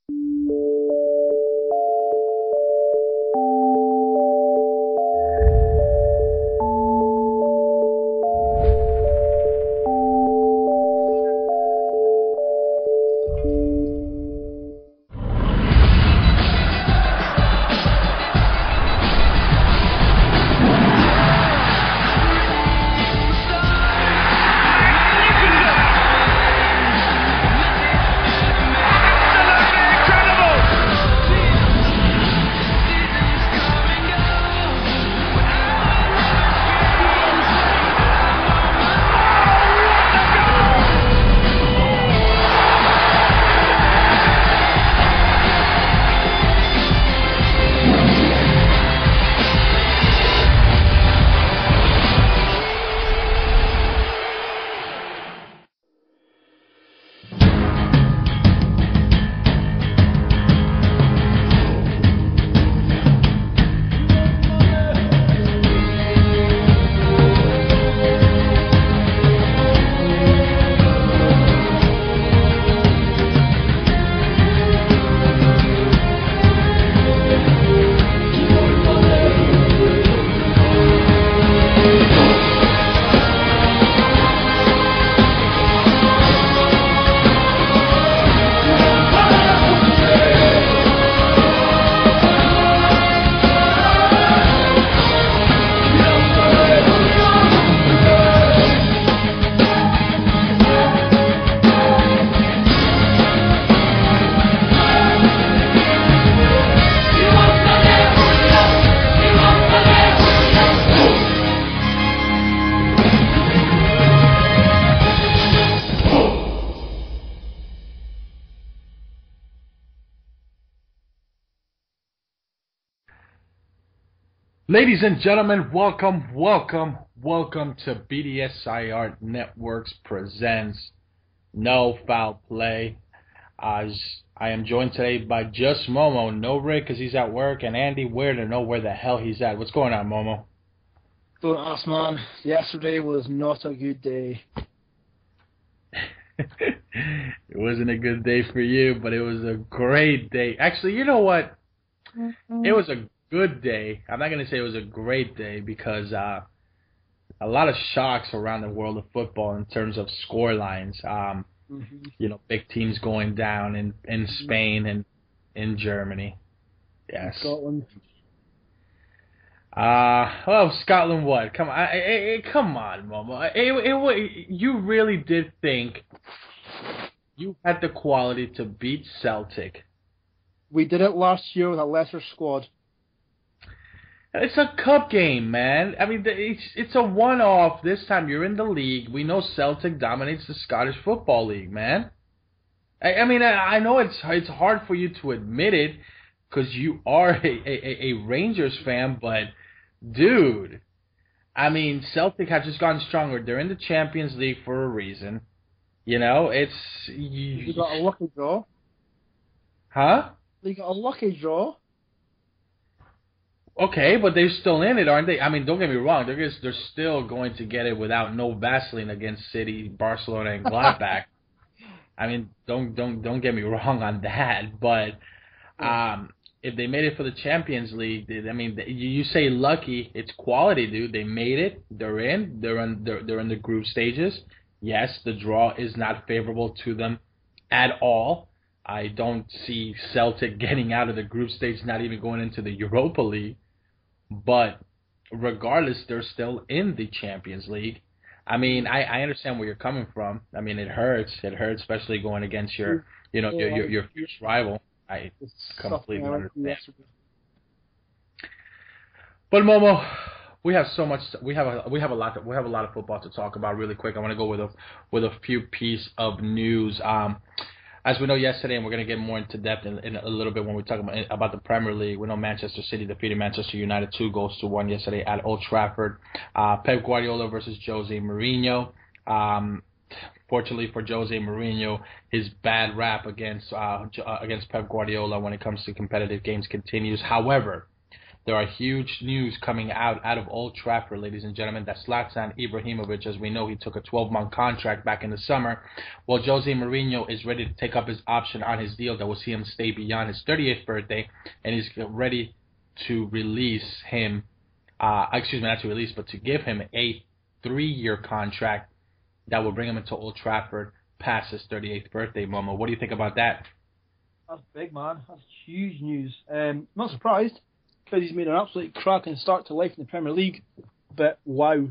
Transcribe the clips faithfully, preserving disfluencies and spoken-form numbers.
Ladies and gentlemen, welcome, welcome, welcome to B D S I R Networks presents No Foul Play. Uh, I am joined today by just Momo, no Rick because he's at work, and Andy Weir to know where the hell he's at. What's going on, Momo? Don't ask, man. Yesterday was not a good day. It wasn't a good day for you, but it was a great day. Actually, you know what? Mm-hmm. It was a good day. I'm not going to say it was a great day because uh, a lot of shocks around the world of football in terms of score lines. Um, mm-hmm. You know, big teams going down in, in Spain and in Germany. Yes. Scotland. Uh, well, Scotland what? Come on, I, I, I, come on, Momo. It, it, it, you really did think you had the quality to beat Celtic. We did it last year with a lesser squad. It's a cup game, man. I mean, it's it's a one-off. This time you're in the league. We know Celtic dominates the Scottish Football League, man. I, I mean, I, I know it's it's hard for you to admit it because you are a, a, a Rangers fan, but, dude, I mean, Celtic have just gotten stronger. They're in the Champions League for a reason. You know, it's... You, you got a lucky draw. Huh? You got a lucky draw. Okay, but they're still in it, aren't they? I mean, don't get me wrong. They're just, they're still going to get it without no Vaseline against City, Barcelona, and Gladbach. I mean, don't don't don't get me wrong on that. But um, if they made it for the Champions League, I mean, you say lucky, it's quality, dude. They made it. They're in. They're in. They're, they're in the group stages. Yes, the draw is not favorable to them at all. I don't see Celtic getting out of the group stage, not even going into the Europa League. But regardless, they're still in the Champions League. I mean, I, I understand where you're coming from. I mean, it hurts. It hurts, especially going against your, you know, your your, your fierce rival. I completely understand. But Momo, we have so much. We have a we have a lot. To, we have a lot of football to talk about. Really quick, I want to go with a with a few pieces of news. Um. As we know yesterday, and we're going to get more into depth in, in a little bit when we talk about, about the Premier League, we know Manchester City defeated Manchester United two goals to one yesterday at Old Trafford. Uh, Pep Guardiola versus Jose Mourinho. Um, fortunately for Jose Mourinho, his bad rap against uh, against Pep Guardiola when it comes to competitive games continues. However, there are huge news coming out out of Old Trafford, ladies and gentlemen, that Zlatan Ibrahimovic, as we know, he took a twelve-month contract back in the summer. Well, Jose Mourinho is ready to take up his option on his deal that will see him stay beyond his thirtieth birthday, and he's ready to release him, uh, excuse me, not to release, but to give him a three-year contract that will bring him into Old Trafford past his thirty-eighth birthday, Momo. What do you think about that? That's big, man. That's huge news. Um, not surprised, because he's made an absolute cracking start to life in the Premier League. But wow.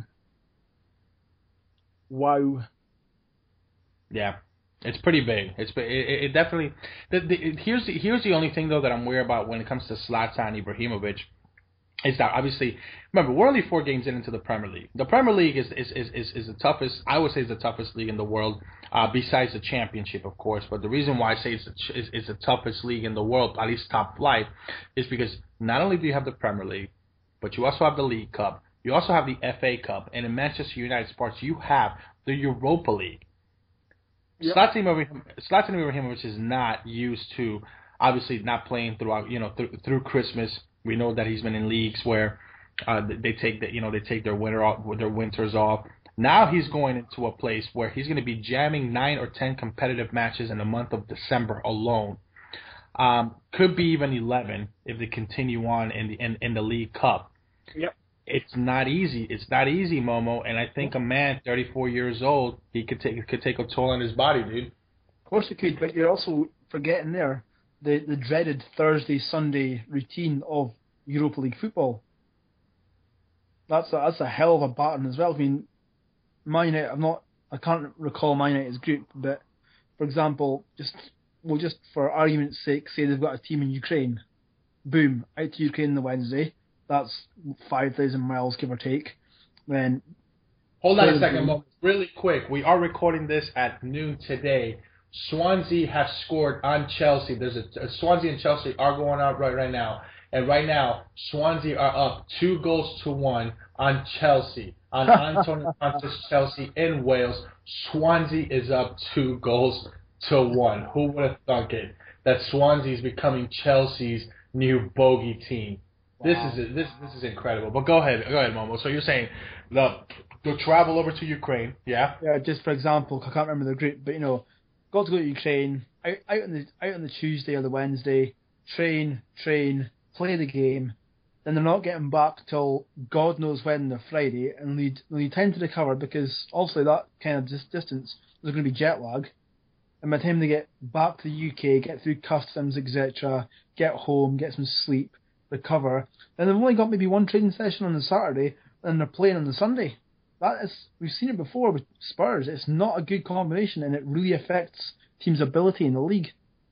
Wow. Yeah. It's pretty big. It's it, it definitely. The, the, here's the, here's the only thing though that I'm worried about when it comes to Zlatan Ibrahimovic, is that obviously, remember, we're only four games in into the Premier League. The Premier League is is, is, is, is the toughest. I would say is the toughest league in the world, uh, besides the Championship, of course. But the reason why I say it's the, is, is the toughest league in the world, at least top flight, is because not only do you have the Premier League, but you also have the League Cup. You also have the F A Cup, and in Manchester United sports, you have the Europa League. Yep. Zlatan Ibrahimovic is not used to, obviously, not playing throughout, you know, th- through Christmas. We know that he's been in leagues where uh, they take the, you know, they take their winter off, their winters off. Now he's going into a place where he's going to be jamming nine or ten competitive matches in the month of December alone. Um, could be even eleven if they continue on in the in, in the League Cup. Yep. It's not easy. It's not easy, Momo. And I think a man, thirty-four years old, he could take could take a toll on his body, dude. Of course he could, but you're also forgetting there the the dreaded Thursday Sunday routine of Europa League football. That's a, that's a hell of a baton as well. I mean, Man United. I'm not. I can't recall Man United's group, but for example, just well, just for argument's sake, say they've got a team in Ukraine. Boom, out to Ukraine on the Wednesday. That's five thousand miles, give or take. Then hold on a second, Mo. Really quick. We are recording this at noon today. Swansea have scored on Chelsea. There's a, a Swansea and Chelsea are going out right right now, and right now Swansea are up two goals to one on Chelsea on Antonio Conte's Chelsea in Wales. Swansea is up two goals to one. Who would have thunk it that Swansea is becoming Chelsea's new bogey team? This wow. is this this is incredible. But go ahead, go ahead, Momo. So you're saying the the travel over to Ukraine, yeah? Yeah. Just for example, I can't remember the group, but you know, got to go to Ukraine out out on the out on the Tuesday or the Wednesday, train, train, play the game. Then they're not getting back till God knows when the Friday, and need need time to recover because obviously that kind of dis- distance there's going to be jet lag. And by the time they get back to the U K, get through customs, et cetera, get home, get some sleep, recover, then they've only got maybe one training session on the Saturday, and they're playing on the Sunday. That is, we've seen it before with Spurs. It's not a good combination, and it really affects teams' ability in the league.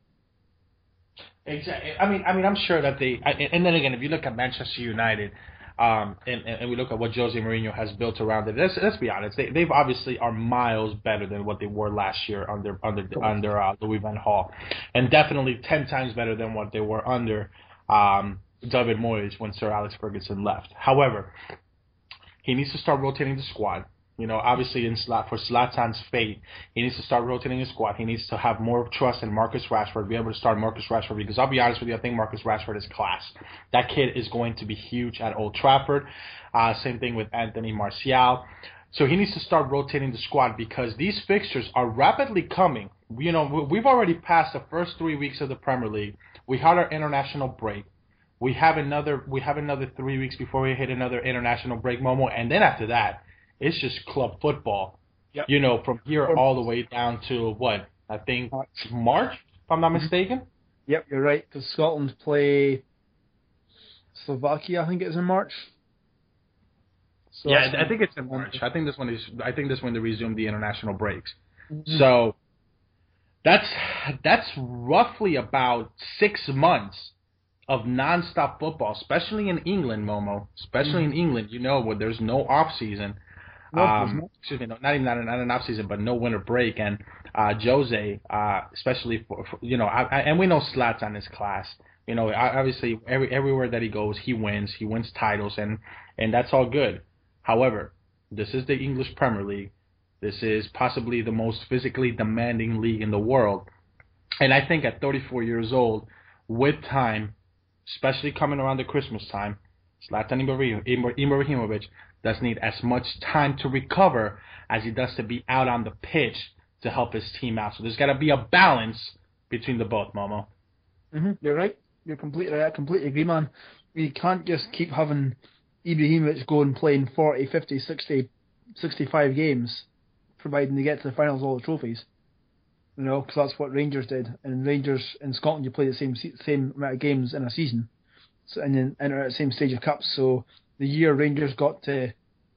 Exactly. I mean, I mean, I'm sure that they. And then again, if you look at Manchester United, um, and, and we look at what Jose Mourinho has built around it, let's, let's be honest. They, they've obviously are miles better than what they were last year under under under uh, Louis van Gaal, and definitely ten times better than what they were under um, David Moyes when Sir Alex Ferguson left. However, he needs to start rotating the squad. You know, obviously, in Slat for Zlatan's fate, he needs to start rotating his squad. He needs to have more trust in Marcus Rashford, be able to start Marcus Rashford, because I'll be honest with you, I think Marcus Rashford is class. That kid is going to be huge at Old Trafford. Uh, same thing with Anthony Martial. So he needs to start rotating the squad because these fixtures are rapidly coming. You know, we've already passed the first three weeks of the Premier League. We had our international break. We have another. We have another three weeks before we hit another international break, Momo, and then after that, it's just club football. Yep. You know, from here all the way down to what I think March, March if I'm not mistaken. Yep, you're right. Because Scotland play Slovakia, I think it's in March. So yeah, I think it's in March. I think this one is. I think this when they resume the international breaks. Mm-hmm. So that's that's roughly about six months of nonstop football, especially in England, Momo. Especially mm-hmm. in England, you know, where there's no off season. No, um, excuse me, no, not even not an, not an off season, but no winter break. And uh, Jose, uh, especially for, for you know, I, I, and we know Zlatan is class. You know, obviously every everywhere that he goes, he wins. He wins titles, and and that's all good. However, this is the English Premier League. This is possibly the most physically demanding league in the world. And I think at thirty-four years old, with time, especially coming around the Christmas time, Zlatan Ibrahimovic does need as much time to recover as he does to be out on the pitch to help his team out. So there's got to be a balance between the both, Momo. Mm-hmm. You're right. You're completely right. I completely agree, man. We can't just keep having Ibrahimovic go and playing forty, fifty, sixty, sixty-five games, providing they get to the finals of all the trophies. You know, because that's what Rangers did. And Rangers in Scotland, you play the same same amount of games in a season, so and then enter at the same stage of cups. So the year Rangers got to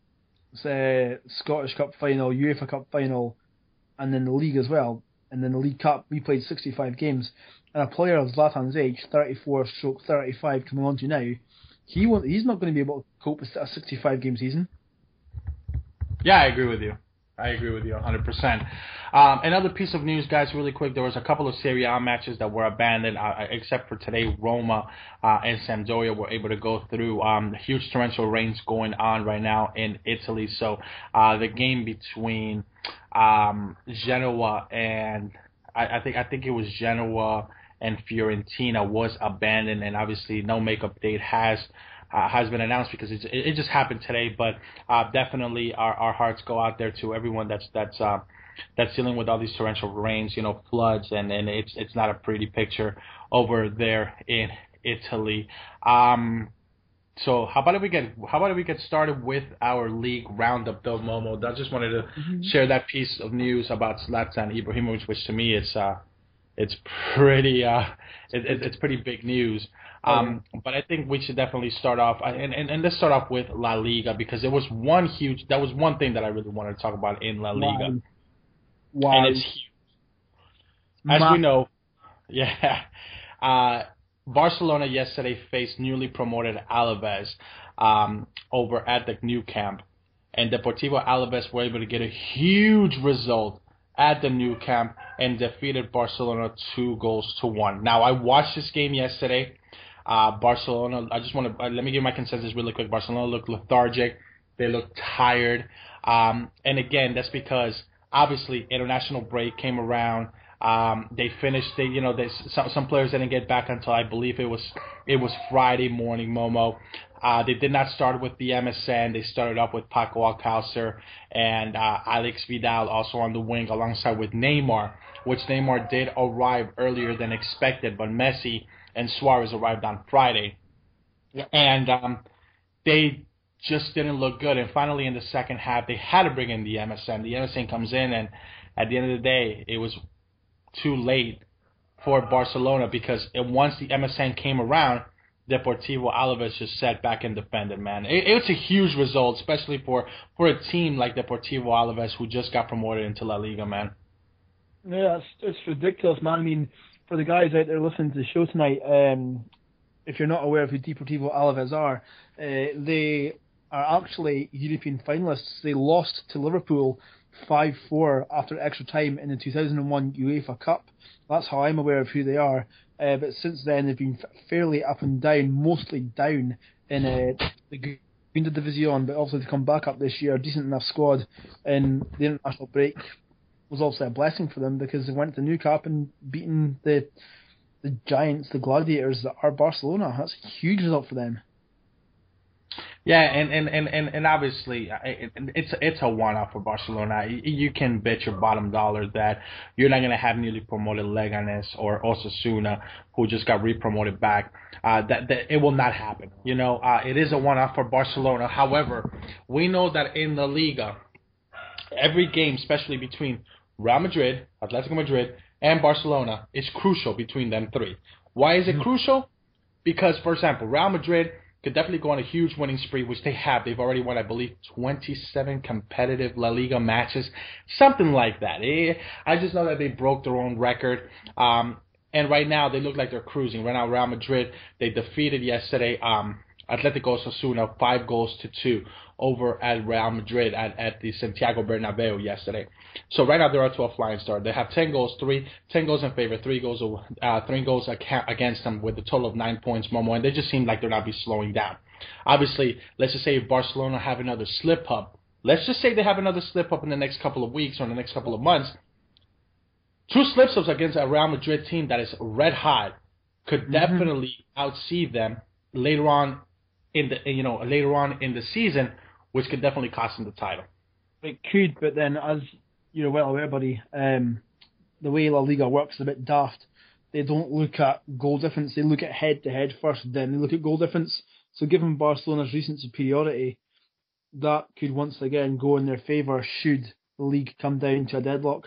say Scottish Cup final, UEFA Cup final, and then the league as well, and then the League Cup, we played sixty-five games. And a player of Zlatan's age, thirty-four stroke thirty-five, coming on to now, he won't. He's not going to be able to cope with a sixty-five game season. Yeah, I agree with you. I agree with you one hundred percent. Um, another piece of news, guys, really quick. There was a couple of Serie A matches that were abandoned, uh, except for today. Roma uh, and Sampdoria were able to go through. Um, huge torrential rains going on right now in Italy. So uh, the game between um, Genoa and I, I think I think it was Genoa and Fiorentina was abandoned, and obviously no makeup date has uh, has been announced because it, it just happened today. But uh, definitely our, our hearts go out there to everyone that's that's uh, that's dealing with all these torrential rains, you know, floods, and, and it's it's not a pretty picture over there in Italy. Um, so how about if we get how about if we get started with our league roundup, though, Momo? I just wanted to mm-hmm. share that piece of news about Zlatan Ibrahimovic, which to me it's uh it's pretty uh it, it, it's pretty big news. Um, oh. But I think we should definitely start off and, and and let's start off with La Liga, because there was one huge that was one thing that I really wanted to talk about in La Liga. Wow. And it's huge. As Ma- we know, yeah. Uh, Barcelona yesterday faced newly promoted Alaves um, over at the Nou Camp, and Deportivo Alaves were able to get a huge result at the Nou Camp and defeated Barcelona two goals to one. Now, I watched this game yesterday. Uh, Barcelona, I just want to, uh, let me give my consensus really quick. Barcelona looked lethargic. They looked tired. Um, and again, that's because obviously international break came around. Um, they finished. They, you know, they, some, some players didn't get back until I believe it was it was Friday morning. Momo. Uh, they did not start with the M S N. They started up with Paco Alcácer and uh, Alex Vidal also on the wing alongside with Neymar, which Neymar did arrive earlier than expected, but Messi and Suarez arrived on Friday, yep. and um, they just didn't look good. And finally, in the second half, they had to bring in the M S N. The M S N comes in, and at the end of the day, it was too late for Barcelona, because it, once the M S N came around, Deportivo Alaves just sat back and defended, man. It, it's a huge result, especially for, for a team like Deportivo Alaves who just got promoted into La Liga, man. Yeah, it's, it's ridiculous, man. I mean, for the guys out there listening to the show tonight, um, if you're not aware of who Deportivo Alaves are, uh, they are actually European finalists. They lost to Liverpool five four after extra time in the two thousand one UEFA Cup. That's how I'm aware of who they are. Uh, but since then, they've been fairly up and down, mostly down in uh, the Segunda Division, but obviously to come back up this year, a decent enough squad, and the international break was obviously a blessing for them, because they went to Nou Camp and beaten the the giants, the gladiators that are Barcelona. That's a huge result for them. Yeah, and, and, and, and, and obviously it, it's it's a one-off for Barcelona. You can bet your bottom dollar that you're not going to have newly promoted Leganes or Osasuna, who just got re-promoted back. Uh, that, that it will not happen. You know, uh, it is a one-off for Barcelona. However, we know that in the Liga, every game, especially between Real Madrid, Atletico Madrid, and Barcelona, is crucial between them three. Why is it mm-hmm. crucial? Because, for example, Real Madrid could definitely go on a huge winning spree, which they have. They've already won, I believe, twenty-seven competitive La Liga matches, something like that. I just know that they broke their own record. Um, and right now, they look like they're cruising. Right now, Real Madrid, they defeated yesterday um, Atletico Osasuna five goals to two over at Real Madrid at, at the Santiago Bernabeu yesterday. So right now, they're up to a flying start. They have ten goals, three, ten goals in favor, three goals, uh, three goals against them, with a total of nine points, Momo, and they just seem like they're not be slowing down. Obviously, let's just say if Barcelona have another slip up, let's just say they have another slip up in the next couple of weeks or in the next couple of months, two slip ups against a Real Madrid team that is red hot could mm-hmm. definitely outsee them later on in the you know later on in the season, which could definitely cost them the title. It could, but then as you're well aware, buddy, um, the way La Liga works is a bit daft. They don't look at goal difference; they look at head-to-head first, then they look at goal difference. So, given Barcelona's recent superiority, that could once again go in their favour should the league come down to a deadlock.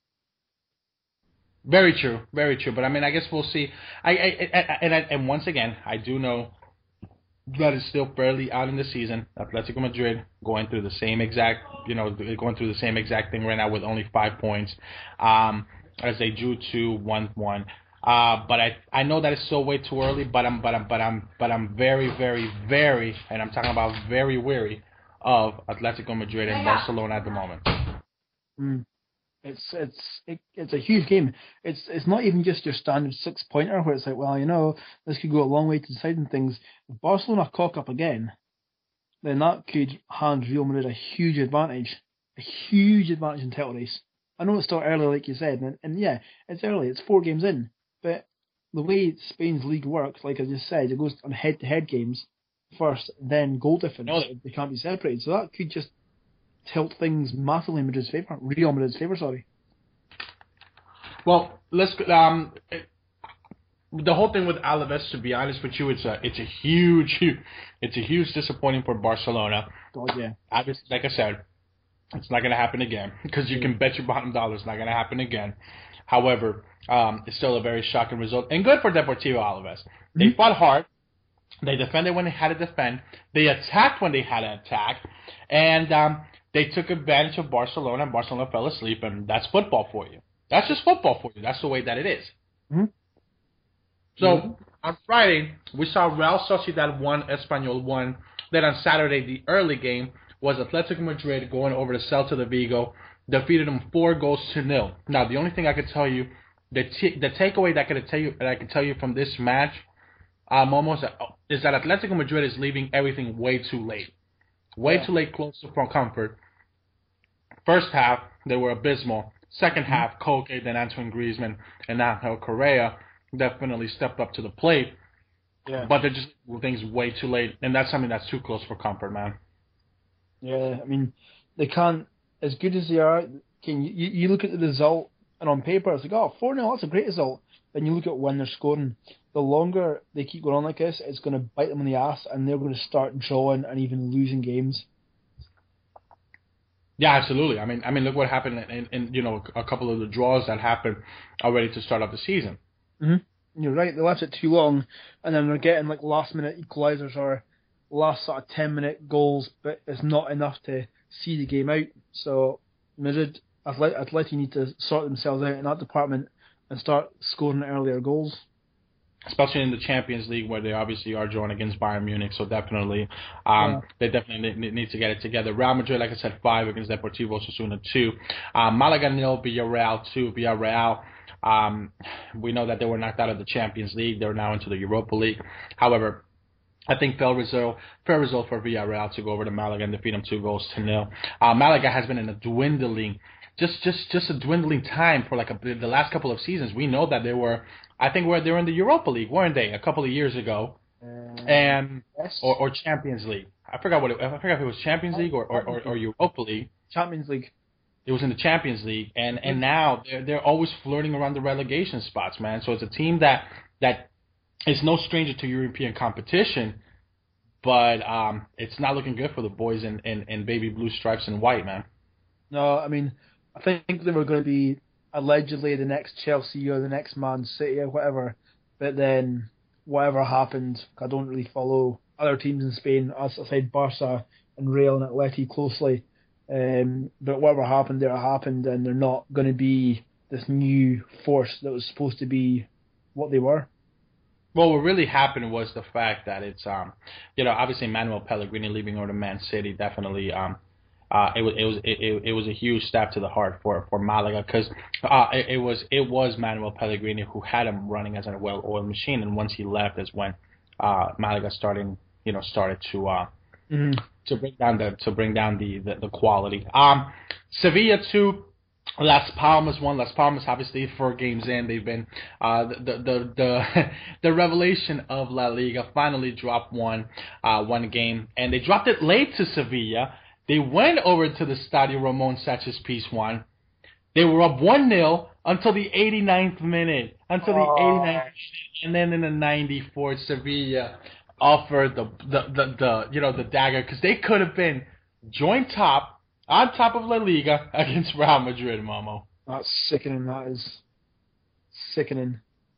Very true, very true. But I mean, I guess we'll see. I, I, I and I, and once again, I do know that it's still fairly out in the season. Atletico Madrid going through the same exact, you know, going through the same exact thing right now with only five points, um, as they drew to one one. Uh, but I I know that it's still way too early. But I'm but I'm but I'm but I'm very very very, and I'm talking about very wary of Atletico Madrid and Barcelona at the moment. Mm. It's it's it, it's a huge game. It's it's not even just your standard six pointer where it's like, well, you know, this could go a long way to deciding things. If Barcelona cock up again, then that could hand Real Madrid a huge advantage, a huge advantage in the title race. I know it's still early, like you said, and, and yeah, it's early. It's four games in, but the way Spain's league works, like I just said, it goes on head-to-head games first, then goal difference. No. They can't be separated, so that could just tilt things massively in Madrid's favour, Real Madrid's favour, sorry. Well, let's um, it, the whole thing with Alaves, to be honest with you, it's a it's a huge, it's a huge disappointing for Barcelona. God, yeah. Obviously, like I said, it's not going to happen again because you can bet your bottom dollar it's not going to happen again. However, um, it's still a very shocking result and good for Deportivo Alaves. Mm-hmm. They fought hard. They defended when they had to defend. They attacked when they had to attack, and um, they took advantage of Barcelona. And Barcelona fell asleep, and that's football for you. That's just football for you. That's the way that it is. Mm-hmm. So, mm-hmm. on Friday, we saw Real Sociedad one, Espanyol one. Then on Saturday, the early game was Atletico Madrid going over to Celta de Vigo, defeated them four goals to nil. Now, the only thing I could tell you, the t- the takeaway that I could tell you that I could tell you from this match, um, almost is that Atletico Madrid is leaving everything way too late, way yeah. too late, close to front comfort. First half, they were abysmal. Second half, Koke, then Antoine Griezmann, and Angel Correa definitely stepped up to the plate. Yeah. But they're just things way too late, and that's something that's too close for comfort, man. Yeah, I mean, they can't, as good as they are, can you, you look at the result, and on paper, it's like, oh, four nil, that's a great result. Then you look at when they're scoring. The longer they keep going on like this, it's going to bite them in the ass, and they're going to start drawing and even losing games. Yeah, absolutely. I mean, I mean, look what happened in, in, in you know a couple of the draws that happened already to start off the season. Mm-hmm. You're right. They left it too long, and then they're getting like last minute equalizers or last sort of ten minute goals, but it's not enough to see the game out. So Madrid, Atleti need to sort themselves out in that department and start scoring earlier goals. Especially in the Champions League, where they obviously are drawing against Bayern Munich, so definitely, um, yeah. they definitely need, need to get it together. Real Madrid, like I said, five against Deportivo Osasuna, two. Um, Malaga nil, Villarreal two. Villarreal, um, we know that they were knocked out of the Champions League. They're now into the Europa League. However, I think fair result, fair result for Villarreal to go over to Malaga and defeat them two goals to nil. Uh, Malaga has been in a dwindling, just just just a dwindling time for like a, the last couple of seasons. We know that they were. I think where they were in the Europa League, weren't they, a couple of years ago, um, and yes. or, or Champions League. I forgot what it, I forgot if it was Champions League or, or, or, or Europa League. Champions League. It was in the Champions League, and, and now they're they're always flirting around the relegation spots, man. So it's a team that that is no stranger to European competition, but um, it's not looking good for the boys in, in, in baby blue stripes and white, man. No, I mean, I think they were going to be allegedly the next Chelsea or the next Man City or whatever, but then whatever happened, I don't really follow other teams in Spain, as I said, Barca and Real and Atleti closely, um, but whatever happened there happened, and they're not going to be this new force that was supposed to be what they were. Well, what really happened was the fact that it's, um, you know, obviously Manuel Pellegrini leaving over to Man City definitely, um, Uh, it was it was it, it was a huge stab to the heart for for Malaga because uh, it, it was it was Manuel Pellegrini who had him running as a well-oiled machine, and once he left is when uh, Malaga starting you know started to uh, mm-hmm. to bring down the to bring down the the, the quality. Um, Sevilla two, Las Palmas won. Las Palmas, obviously, four games in, they've been uh, the the the the revelation of La Liga. Finally, dropped one uh, one game, and they dropped it late to Sevilla. They went over to the Stadio Ramon Sanchez Pizjuan. They were up one nil until the eighty-ninth minute, until the eighty-ninth minute, and then in the ninety-fourth, Sevilla offered the the the, the you know the dagger, because they could have been joint top. On top of La Liga against Real Madrid, Momo. That's sickening, that is. Sickening.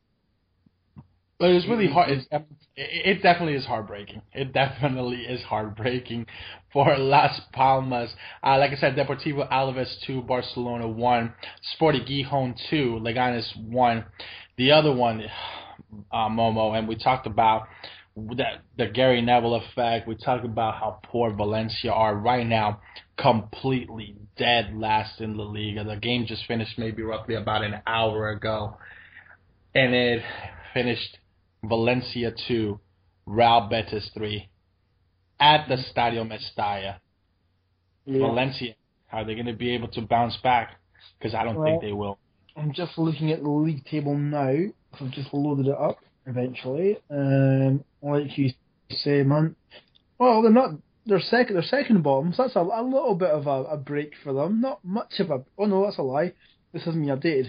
But it's really hard. It's, it definitely is heartbreaking. It definitely is heartbreaking for Las Palmas. Uh, like I said, Deportivo Alaves two, Barcelona one, Sporting Gijón two, Leganes one. The other one, uh, Momo, and we talked about that the Gary Neville effect. We talked about how poor Valencia are right now, completely dead last in La Liga. The game just finished maybe roughly about an hour ago, and it finished Valencia two, Real Betis three, at the Stadio Mestalla. Yeah. Valencia, are they going to be able to bounce back? Because I don't well, think they will. I'm just looking at the league table now. I've just loaded it up eventually. Um, like you say, man. Well, they're not. They're second. They're second bottom. So that's a, a little bit of a, a break for them. Not much of a. Oh no, that's a lie. This hasn't been updated.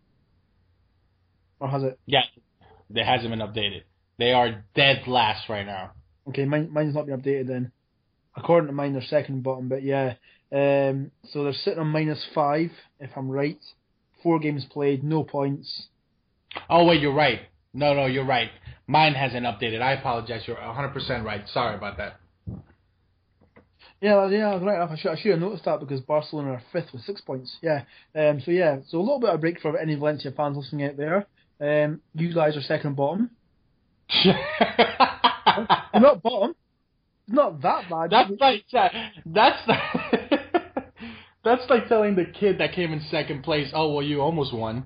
Or has it? Yeah, it hasn't been updated. They are dead last right now. Okay, mine, mine's not been updated then. According to mine, they're second bottom. But yeah, um, so they're sitting on minus five, if I'm right. Four games played, no points. Oh wait, you're right. No, no, you're right. Mine hasn't updated. I apologize. You're one hundred percent right. Sorry about that. Yeah, yeah, right enough. I should, I should have noticed that because Barcelona are fifth with six points. Yeah. Um. So yeah. So a little bit of a break for any Valencia fans listening out there. Um. You guys are second bottom. You're not bottom. It's not that bad. That's like that's that's like telling the kid that came in second place, "Oh well, you almost won."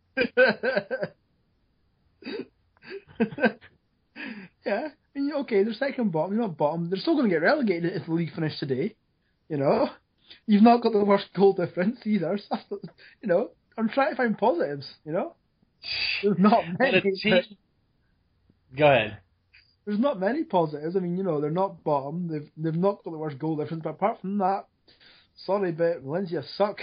Yeah, I mean, okay, they're second bottom, you're not bottom. They're still going to get relegated if the league finished today. You know, you've not got the worst goal difference either. So, you know, I'm trying to find positives. You know, there's not many. Team... Go ahead. There's not many positives. I mean, you know, they're not bottom. They've they've not got the worst goal difference. But apart from that, sorry, but Valencia suck.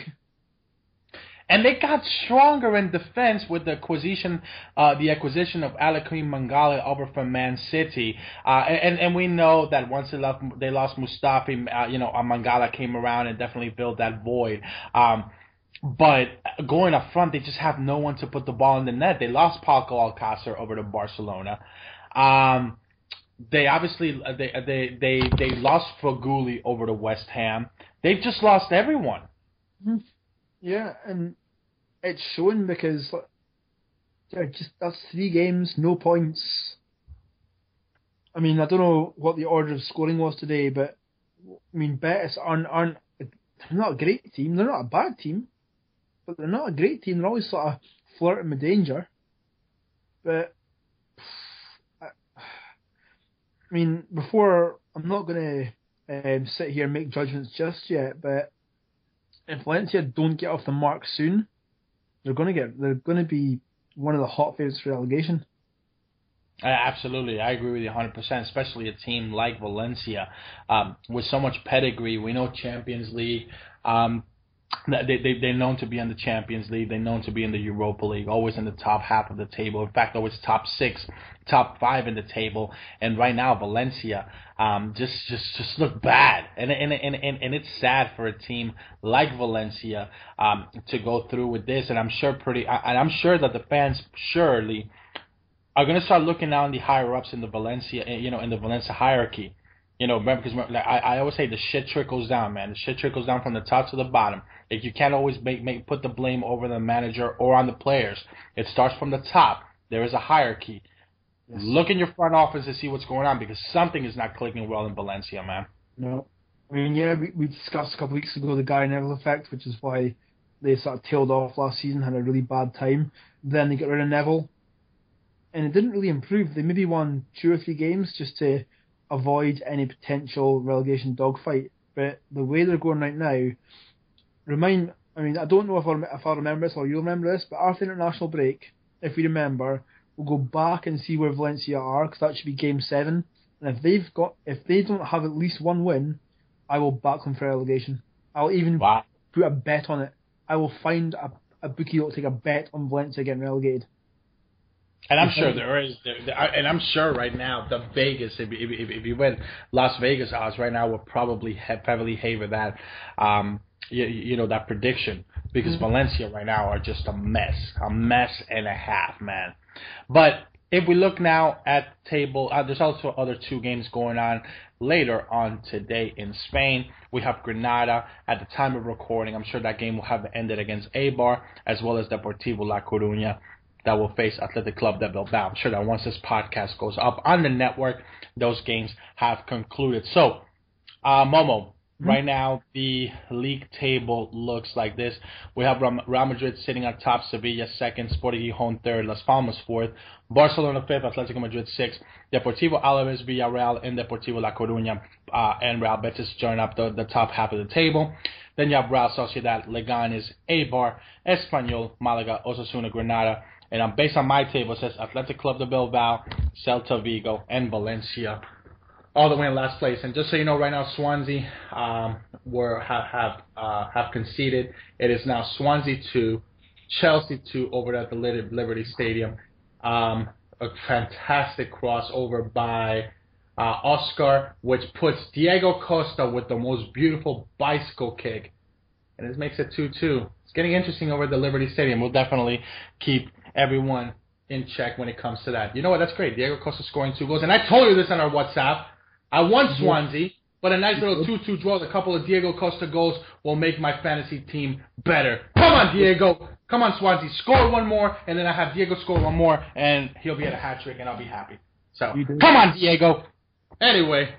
And they got stronger in defense with the acquisition, uh, the acquisition of Alekhine Mangala over from Man City. Uh, and, and we know that once they lost, they lost Mustafi, uh, you know, Mangala came around and definitely filled that void. Um, but going up front, they just have no one to put the ball in the net. They lost Paco Alcácer over to Barcelona. Um, they obviously they they they they lost Feghouli over to West Ham. They've just lost everyone. Mm-hmm. Yeah, and it's showing because yeah, just that's three games, no points. I mean, I don't know what the order of scoring was today, but I mean, Betis aren't aren't they're not a great team. They're not a bad team, but they're not a great team. They're always sort of flirting with danger. But I, I mean, before I'm not going to um, sit here and make judgments just yet, but if Valencia don't get off the mark soon, they're going to get they're going to be one of the hot favourites for relegation. Uh, absolutely, I agree with you one hundred percent. Especially a team like Valencia um, with so much pedigree. We know Champions League. Um, They, they, they're known to be in the Champions League. They're known to be in the Europa League, always in the top half of the table. In fact, always top six, top five in the table. And right now, Valencia um, just just just look bad. And and, and and and it's sad for a team like Valencia um, to go through with this. And I'm sure pretty, and I'm sure that the fans surely are going to start looking down the higher ups in the Valencia, you know, in the Valencia hierarchy. You know, remember, because like, I, I always say the shit trickles down, man. The shit trickles down from the top to the bottom. Like, you can't always make, make put the blame over the manager or on the players. It starts from the top. There is a hierarchy. Yes. Look in your front office to see what's going on because something is not clicking well in Valencia, man. No. I mean, yeah, we, we discussed a couple of weeks ago the Gary Neville effect, which is why they sort of tailed off last season, had a really bad time. Then they got rid of Neville. And it didn't really improve. They maybe won two or three games just to avoid any potential relegation dogfight. But the way they're going right now, remind I mean, I don't know if I, if I remember this or you'll remember this, but after the international break, if we remember, we'll go back and see where Valencia are, because that should be game seven. And if they've got, if they don't have at least one win, I will back them for relegation. I'll even Wow. put a bet on it. I will find a, a bookie that will take a bet on Valencia getting relegated. And I'm sure there is, there, there, and I'm sure right now the Vegas, if if, if you went Las Vegas odds right now, will probably heavily favor that, um, you, you know, that prediction, because mm-hmm. Valencia right now are just a mess, a mess and a half, man. But if we look now at table, uh, there's also other two games going on later on today in Spain. We have Granada at the time of recording. I'm sure that game will have ended against Eibar, as well as Deportivo La Coruña, that will face Athletic Club de Bilbao. I'm sure that once this podcast goes up on the network, those games have concluded. So, uh, Momo, mm-hmm. right now the league table looks like this. We have Real Madrid sitting on top, Sevilla second, Sporting Gijón third, Las Palmas fourth, Barcelona fifth, Atletico Madrid sixth, Deportivo Alaves, Villarreal, and Deportivo La Coruña, uh, and Real Betis join up the, the top half of the table. Then you have Real Sociedad, Leganes, Eibar, Espanyol, Malaga, Osasuna, Granada. And um, based on my table, it says Athletic Club de Bilbao, Celta Vigo, and Valencia, all the way in last place. And just so you know, right now Swansea um, were have have uh, have conceded. It is now Swansea two, Chelsea two over at the Liberty Stadium. Um, a fantastic crossover by uh, Oscar, which puts Diego Costa with the most beautiful bicycle kick, and this makes it two two. It's getting interesting over at the Liberty Stadium. We'll definitely keep everyone in check when it comes to that. You know what? That's great. Diego Costa scoring two goals. And I told you this on our WhatsApp. I want Swansea, but a nice little two two draw with a couple of Diego Costa goals will make my fantasy team better. Come on, Diego. Come on, Swansea. Score one more, and then I have Diego score one more, and he'll be at a hat trick, and I'll be happy. So, come on, Diego. Anyway,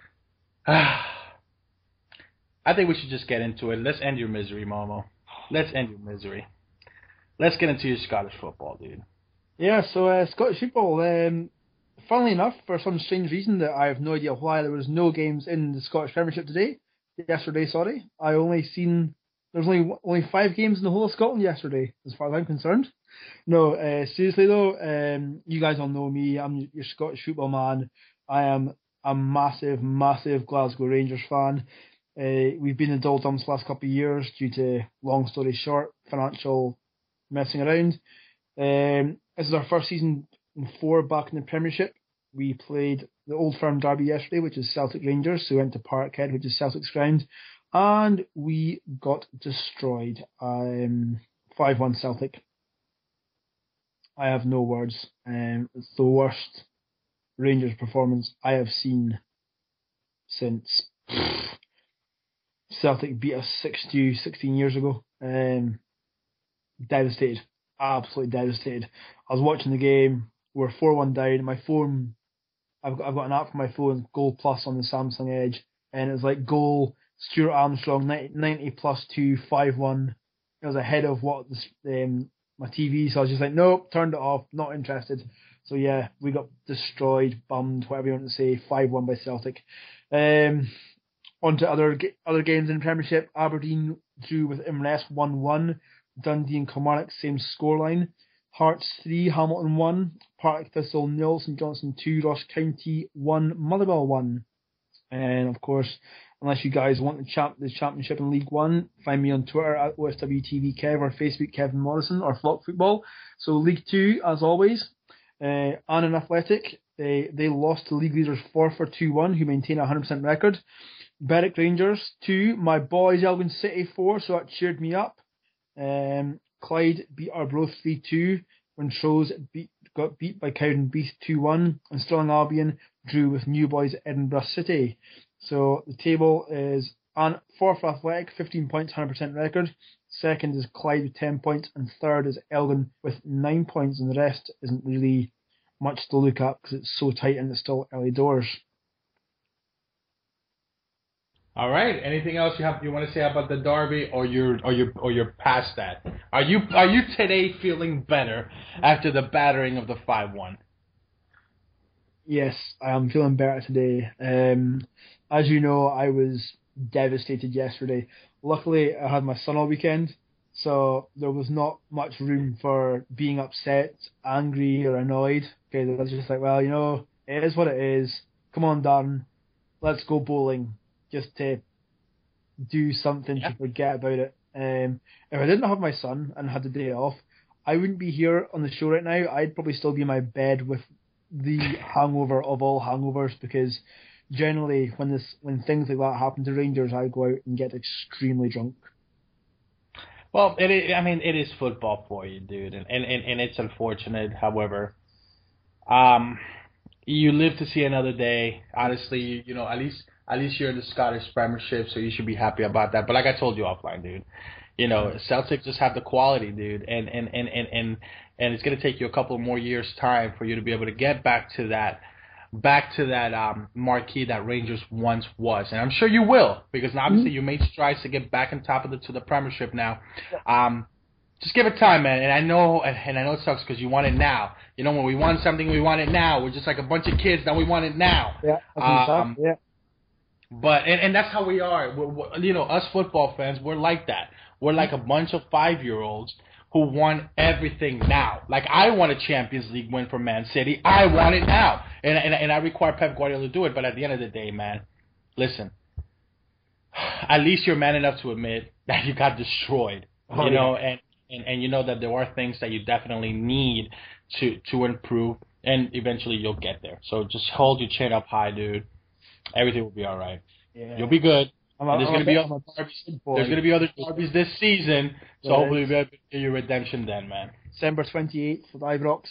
I think we should just get into it. Let's end your misery, Momo. Let's end your misery. Let's get into your Scottish football, dude. Yeah, so uh, Scottish football, um, funnily enough, for some strange reason that I have no idea why, there was no games in the Scottish Premiership today. Yesterday, sorry. I only seen, there was only only five games in the whole of Scotland yesterday, as far as I'm concerned. No, uh, seriously though, um, you guys all know me. I'm your Scottish football man. I am a massive, massive Glasgow Rangers fan. Uh, we've been in doldrums the last couple of years due to, long story short, financial messing around. Um, this is our first season in four back in the Premiership. We played the Old Firm derby yesterday, which is Celtic Rangers, so we went to Parkhead, which is Celtic's ground, and we got destroyed. Um, five one Celtic. I have no words. Um, it's the worst Rangers performance I have seen since Celtic beat us six two sixteen years ago. Um, devastated. Absolutely devastated. I was watching the game. We're four one down. My phone, I've got, I've got an app for my phone, Goal Plus on the Samsung Edge, and it was like goal, Stuart Armstrong, ninety, ninety plus two, five one. It was ahead of what this, um, my T V, so I was just like, nope, turned it off, not interested. So yeah, we got destroyed, bummed, whatever you want to say, five one by Celtic. Um, on to other other games in the Premiership. Aberdeen drew with Inverness one one. Dundee and Kilmarnock, same scoreline. Hearts three, Hamilton one. Partick Thistle nil, St Johnstone two, Ross County one, Motherwell one. And of course, unless you guys want the, champ, the championship in League One, find me on Twitter at O S W T V Kev or Facebook Kevin Morrison or Flock Football. So League Two, as always, uh, Annan Athletic, they, they lost to league leaders Forfar two one, who maintain a one hundred percent record. Berwick Rangers two, my boys Elgin City four, so that cheered me up. Um, Clyde beat Arbroath three two, when Trowes beat, got beat by Cowdenbeath two one, and Stirling Albion drew with New Boys Edinburgh City. So the table is on Forfar Athletic, fifteen points, one hundred percent record. Second is Clyde with ten points, and third is Elgin with nine points, and the rest isn't really much to look at because it's so tight and it's still early doors. All right. Anything else you have you want to say about the derby, or you're or you or you're past that? Are you are you today feeling better after the battering of the five one? Yes, I am feeling better today. Um, as you know, I was devastated yesterday. Luckily, I had my son all weekend, So there was not much room for being upset, angry, or annoyed. Okay, I was just like, well, you know, it is what it is. Come on, Darren, let's go bowling, just to do something Yeah. to forget about it. Um, if I didn't have my son and had the day off, I wouldn't be here on the show right now. I'd probably still be in my bed with the hangover of all hangovers, because generally when this when things like that happen to Rangers, I go out and get extremely drunk. Well, it is, I mean, it is football for you, dude, and, and, and, and it's unfortunate. However, um, you live to see another day. Honestly, you know, at least at least you're in the Scottish Premiership, so you should be happy about that. But like I told you offline, dude, you know, Celtics just have the quality, dude, and and and and and, and it's gonna take you a couple more years' time for you to be able to get back to that. Back to that um, marquee that Rangers once was, and I'm sure you will, because obviously you made strides to get back on top of the to the Premiership now. Um, just give it time, man. And I know, and I know it sucks because you want it now. You know, when we want something, we want it now. We're just like a bunch of kids that we want it now. Yeah, Um, yeah. but and, and that's how we are. We're, we're, you know, us football fans, we're like that. We're like a bunch of five-year-olds who want everything now. Like, I want a Champions League win for Man City. I want it now. And, and, and I require Pep Guardiola to do it. But at the end of the day, man, listen, at least you're man enough to admit that you got destroyed. Oh, you know, yeah. and, and, and you know that there are things that you definitely need to, to improve. And eventually you'll get there. So just hold your chin up high, dude. Everything will be all right. Yeah. You'll be good. I'm a, And there's I'm going to be a, other I'm a derbies. big boy. There's going to be other derbies this season, so Yeah. hopefully you'll be able to get your redemption then, man. December twenty-eighth at Ibrox.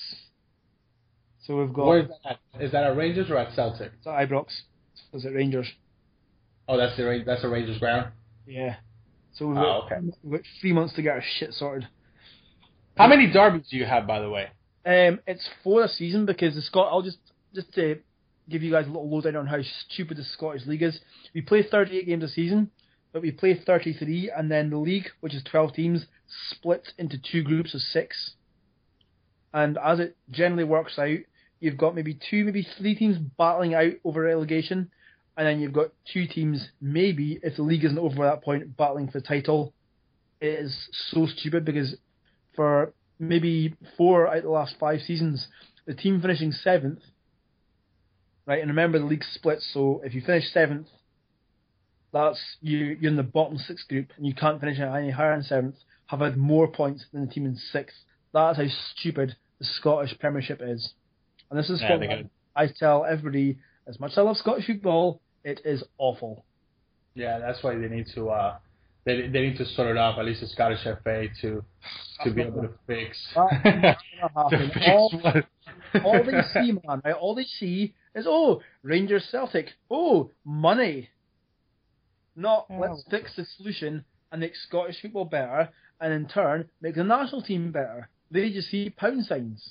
So we've got Where is that at? Is that at Rangers or at Celtic? it's at Ibrox. Is it Rangers? Oh, that's the Ra- that's the Rangers ground. Yeah. So we've Oh, got, okay. we've got three months to get our shit sorted. How many derbies do you have, by the way? Um, it's for a season because the Scot. I'll just just to give you guys a little lowdown on how stupid the Scottish league is. We play thirty-eight games a season, but we play thirty-three, and then the league, which is twelve teams, splits into two groups of six. And as it generally works out, you've got maybe two, maybe three teams battling out over relegation, and then you've got two teams, maybe if the league isn't over at that point, battling for the title. It is so stupid because for maybe four out of the last five seasons, the team finishing seventh, right? And remember the league splits, so if you finish seventh, that's you. You're in the bottom six group, and you can't finish any higher than seventh. Have had more points than the team in sixth. That's how stupid the Scottish Premiership is. And this is Yeah, what they I, got- I tell everybody. As much as I love Scottish football, it is awful. Yeah, that's why they need to uh, they they need to sort it out. At least the Scottish F A to to be able to fix That's not to gonna happen. fix All, what. all they see, man, right? All they see is, oh, Rangers Celtic. Oh, money. Not Yeah. let's fix the solution and make Scottish football better, and in turn make the national team better. They just see pound signs.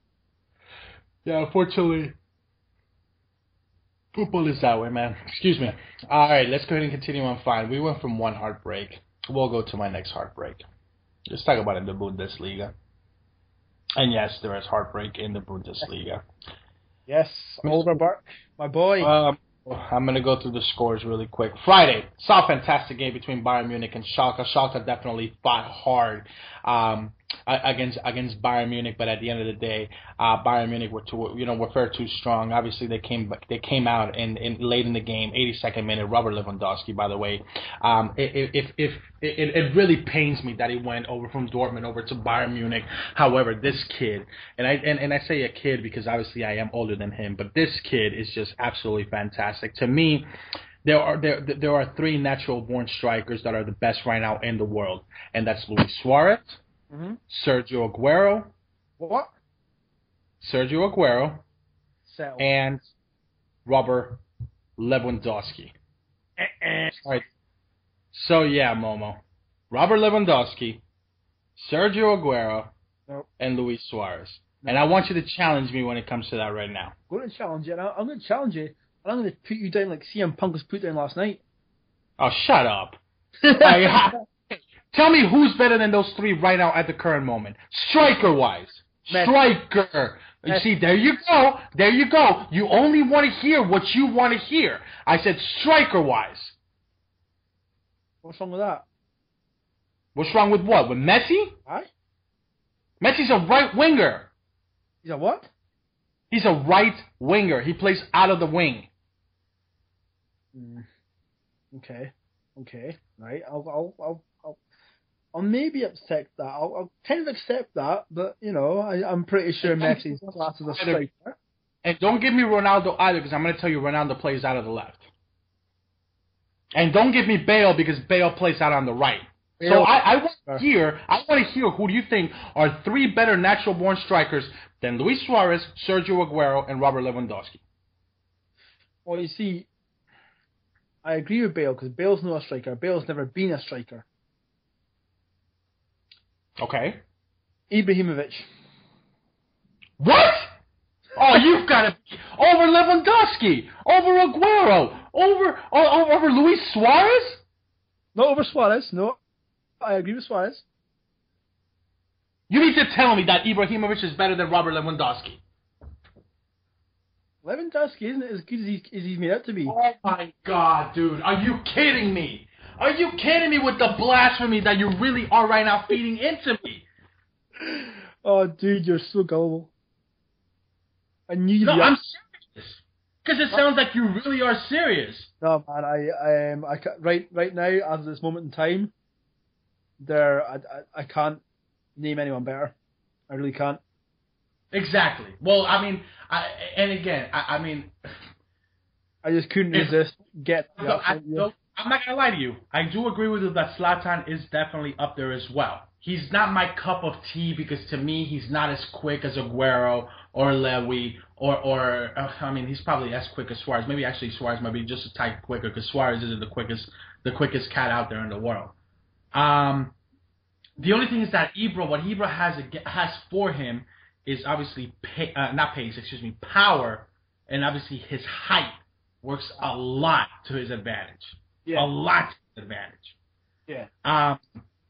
Yeah, unfortunately, football is that way, man. Excuse me. All right, let's go ahead and continue on. Fine. We went from one heartbreak. We'll go to my next heartbreak. Let's talk about in the Bundesliga. And yes, there is heartbreak in the Bundesliga. Yes, Oliver Burke, my boy. Um, I'm going to go through the scores really quick. Friday, saw a fantastic game between Bayern Munich and Schalke. Schalke definitely fought hard um, against against Bayern Munich, but at the end of the day, uh, Bayern Munich were too, you know, were far too strong. Obviously, they came they came out in, in late in the game, eighty-second minute. Robert Lewandowski, by the way, um, if if, if it, it really pains me that he went over from Dortmund over to Bayern Munich. However, this kid, and I and, and I say a kid because obviously I am older than him, but this kid is just absolutely fantastic. To me, there are there there are three natural born strikers that are the best right now in the world, and that's Luis Suarez, Mm-hmm. Sergio Aguero, What? Sergio Aguero, Settle. and Robert Lewandowski. Eh-eh. All right. So yeah, Momo, Robert Lewandowski, Sergio Aguero, Nope. and Luis Suarez. And I want you to challenge me when it comes to that right now. I'm going to challenge you, and I- I'm going to challenge you, and I'm going to put you down like C M Punk was put down last night. Oh, shut up. I, tell me who's better than those three right now at the current moment, striker-wise. Messi. Striker. You Messi. see, there you go. There you go. You only want to hear what you want to hear. I said striker-wise. What's wrong with that? What's wrong with what? With Messi? Aye. Messi's a right winger. He's a what? He's a right winger. He plays out of the wing. Mm. Okay. Okay. Right. I'll. I'll. I'll. I'll, I'll maybe accept that. I'll, I'll kind of accept that, but you know, I, I'm pretty sure Messi's class as a striker. And don't give me Ronaldo either, because I'm going to tell you Ronaldo plays out of the left. And don't give me Bale, because Bale plays out on the right. Bale. So I, I want to hear. I want to hear who do you think are three better natural-born strikers than Luis Suarez, Sergio Aguero, and Robert Lewandowski? Well, you see, I agree with Bale because Bale's not a striker. Bale's never been a striker. Okay. Ibrahimovic. What? Oh, you've got to be over Lewandowski, over Aguero, over over, over Luis Suarez? Not over Suarez, no. I agree with Suarez. You need to tell me that Ibrahimovic is better than Robert Lewandowski. Lewandowski isn't as good as, he, as he's made out to be. Oh my God, dude. Are you kidding me? Are you kidding me with the blasphemy that you really are right now feeding into me? Oh, dude, you're so gullible. I knew you'd No, be I'm up. serious. Because it sounds like you really are serious. No, man, I, I, um, I, ca- right, right now, as of this moment in time, there, I, I, I can't name anyone better. I really can't. Exactly. Well, I mean, I, and again, I, I mean, I just couldn't if, resist. Get. no, I, no, I'm not gonna lie to you. I do agree with you that Zlatan is definitely up there as well. He's not my cup of tea because to me he's not as quick as Aguero or Lewy or or uh, I mean he's probably as quick as Suarez. Maybe actually Suarez might be just a tight quicker because Suarez isn't the quickest the quickest cat out there in the world. Um, the only thing is that Ibra, what Ibra has has for him is obviously pay, uh, not pace, excuse me, power, and obviously his height works a lot to his advantage. Yeah. A lot to his advantage. Yeah. Um,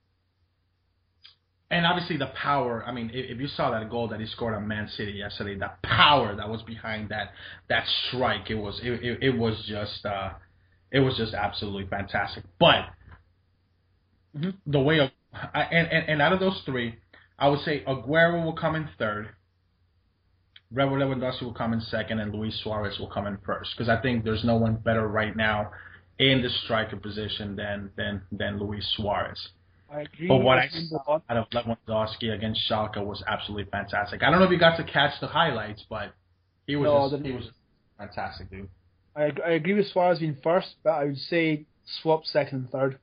and obviously the power. I mean, if, if you saw that goal that he scored on Man City yesterday, the power that was behind that that strike, it was it it, it was just uh, it was just absolutely fantastic. But mm-hmm. the way of and, and and out of those three, I would say Aguero will come in third, Robert Lewandowski will come in second, and Luis Suarez will come in first. Because I think there's no one better right now in the striker position than than than Luis Suarez. I agree. But what I saw out of Lewandowski against Schalke was absolutely fantastic. I don't know if you got to catch the highlights, but he was no, just, he was fantastic, dude. I I agree with Suarez being first, but I would say swap second and third.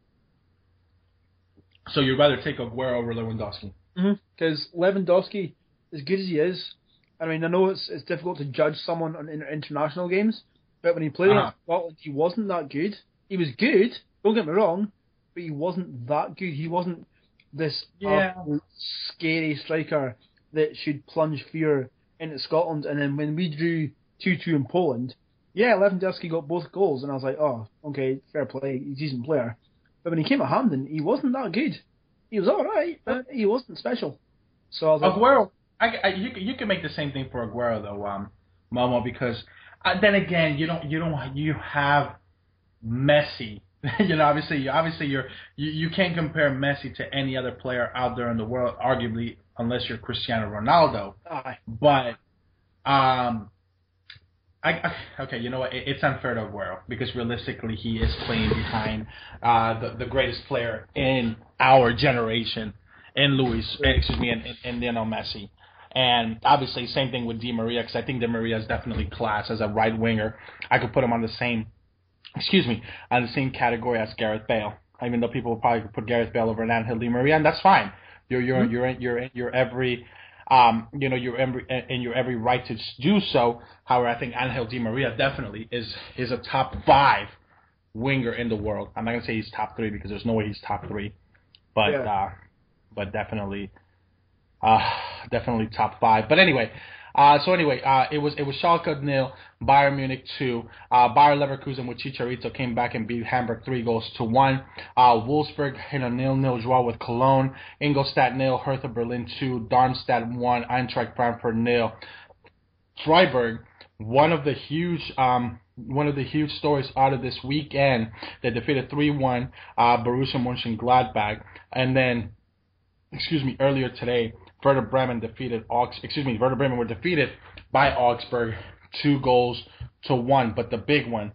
So you'd rather take Aguero over Lewandowski? Because mm-hmm. Lewandowski, as good as he is, I mean, I know it's it's difficult to judge someone on inter- international games, but when he played uh-huh. against Scotland, he wasn't that good. He was good, don't get me wrong, but he wasn't that good. He wasn't this yeah. uh, scary striker that should plunge fear into Scotland. And then when we drew two two in Poland, yeah, Lewandowski got both goals, and I was like, oh, okay, fair play, he's a decent player. But when he came at Hampden, he wasn't that good. He was all right, but he wasn't special. So I was like, Aguero, I, I, you you can make the same thing for Aguero though, um, Momo, because uh, then again, you don't you don't you have Messi. you know, obviously, obviously, you're you, you can't compare Messi to any other player out there in the world, arguably, unless you're Cristiano Ronaldo. Aye. But, um, I, I okay, you know what? It, it's unfair to Aguero because realistically, he is playing behind uh, the the greatest player in our generation, in Luis, excuse me, in, in, in Lionel Messi. And obviously, same thing with Di Maria, because I think Di Maria is definitely class as a right winger. I could put him on the same. Excuse me, on the same category as Gareth Bale. Even though people will probably put Gareth Bale over Angel Di Maria, and that's fine. You're you're mm-hmm. you're in, you're in, you're every um you know you're every in your every right to do so. However, I think Angel Di Maria definitely is is a top five winger in the world. I'm not gonna say he's top three because there's no way he's top three, but yeah. uh, but definitely uh definitely top five. But anyway. Uh, so anyway, uh, it was it was Schalke nil, Bayern Munich two. Uh, Bayer Leverkusen with Chicharito came back and beat Hamburg three goals to one. Uh, Wolfsburg in a nil nil draw with Cologne. Ingolstadt nil, Hertha Berlin two, Darmstadt one, Eintracht Frankfurt nil. Freiburg, one of the huge um, one of the huge stories out of this weekend. They defeated three one uh, Borussia Mönchengladbach, and then, excuse me, earlier today, Werder Bremen defeated Augs. Excuse me, Werder Bremen were defeated by Augsburg, two goals to one. But the big one,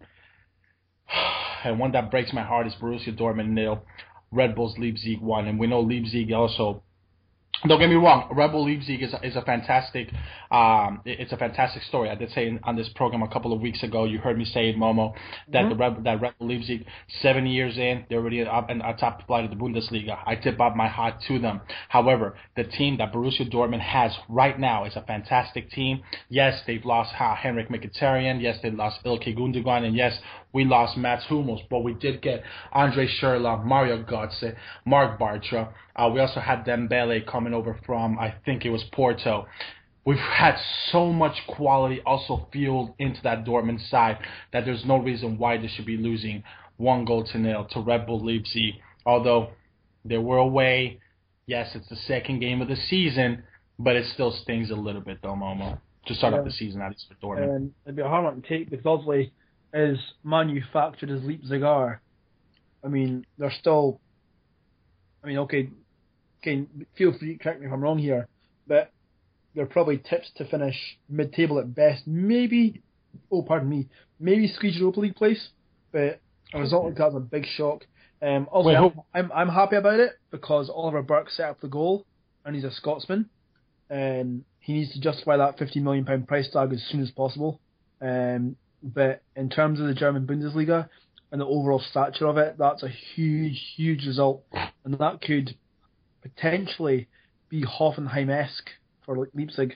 and one that breaks my heart, is Borussia Dortmund nil, Red Bulls Leipzig one, and we know Leipzig also. Don't get me wrong, Red Bull Leipzig is a, is a fantastic, um, it's a fantastic story. I did say in, on this program a couple of weeks ago, you heard me say it, Momo, that mm-hmm. the Red, that Red Bull Leipzig, seven years in, they're already up and top flight of the Bundesliga. I tip up my hat to them. However, the team that Borussia Dortmund has right now is a fantastic team. Yes, they've lost uh, Henrik Mkhitaryan. Yes, they lost Ilkay Gundogan, and yes, we lost Mats Hummels, but we did get Andre Schürrle, Mario Götze, Mark Bartra. Uh, we also had Dembele coming over from, I think it was Porto. We've had so much quality also fueled into that Dortmund side that there's no reason why they should be losing one goal to nil to Red Bull Leipzig. Although they were away, yes, it's the second game of the season, but it still stings a little bit though, Momo, to start yeah. off the season, at least for Dortmund. And it'd be a hard one to take because obviously, as manufactured as Leipzig are, I mean, they're still, I mean, okay, okay, feel free to correct me if I'm wrong here, but they're probably tipped to finish mid-table at best, maybe, oh, pardon me, maybe squeeze Europa League place, but a result like that's a big shock. Um, also, Wait, I'm, I'm, I'm happy about it because Oliver Burke set up the goal, and he's a Scotsman, and he needs to justify that fifty million pounds price tag as soon as possible. Um, But in terms of the German Bundesliga and the overall stature of it, that's a huge, huge result. And that could potentially be Hoffenheim-esque for Leipzig.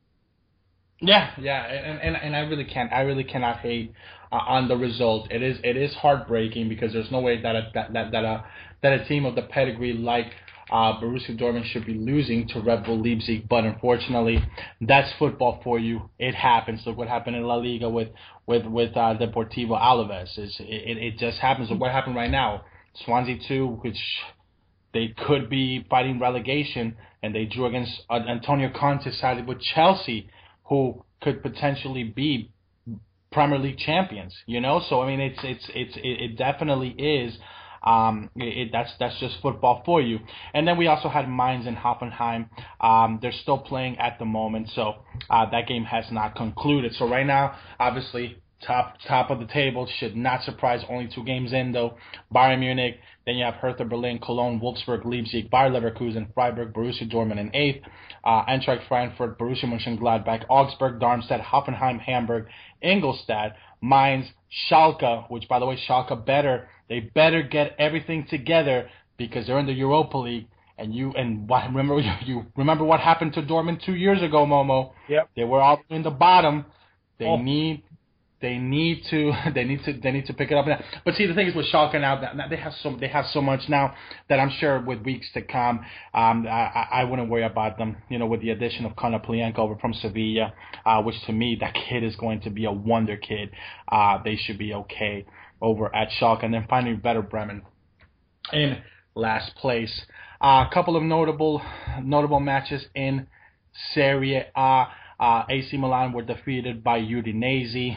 Yeah, yeah, and, and and I really can't, I really cannot hate uh, on the result. It is it is heartbreaking because there's no way that a, that that that a that a team of the pedigree like Uh, Borussia Dortmund should be losing to Red Bull Leipzig, but unfortunately, that's football for you. It happens. Look what happened in La Liga with with with uh, Deportivo Alaves. It's, it it just happens. Look what happened right now. Swansea two, which they could be fighting relegation, and they drew against uh, Antonio Conte's side with Chelsea, who could potentially be Premier League champions. You know, so I mean, it's it's it's it, it definitely is. Um, it, it, that's that's just football for you. And then we also had Mainz and Hoffenheim. Um, they're still playing at the moment, so uh, that game has not concluded. So right now, obviously, top top of the table should not surprise. Only two games in though. Bayern Munich. Then you have Hertha Berlin, Cologne, Wolfsburg, Leipzig, Bayer Leverkusen, Freiburg, Borussia Dortmund in eighth. Uh, Eintracht Frankfurt, Borussia Mönchengladbach, Augsburg, Darmstadt, Hoffenheim, Hamburg, Ingolstadt, Mainz, Schalke. Which, by the way, Schalke better. They better get everything together because they're in the Europa League. And you and what, remember you, you remember what happened to Dortmund two years ago, Momo? Yep. They were all in the bottom. They oh. need they need to they need to they need to pick it up now. But see, the thing is with Schalke now, that they have so they have so much now that I'm sure with weeks to come, um, I, I wouldn't worry about them. You know, with the addition of Konoplyanka over from Sevilla, uh, which to me that kid is going to be a wonder kid. Uh, they should be okay over at Schalke. And then finally, Werder Bremen in last place. A uh, couple of notable notable matches in Serie A. Uh, A C Milan were defeated by Udinese.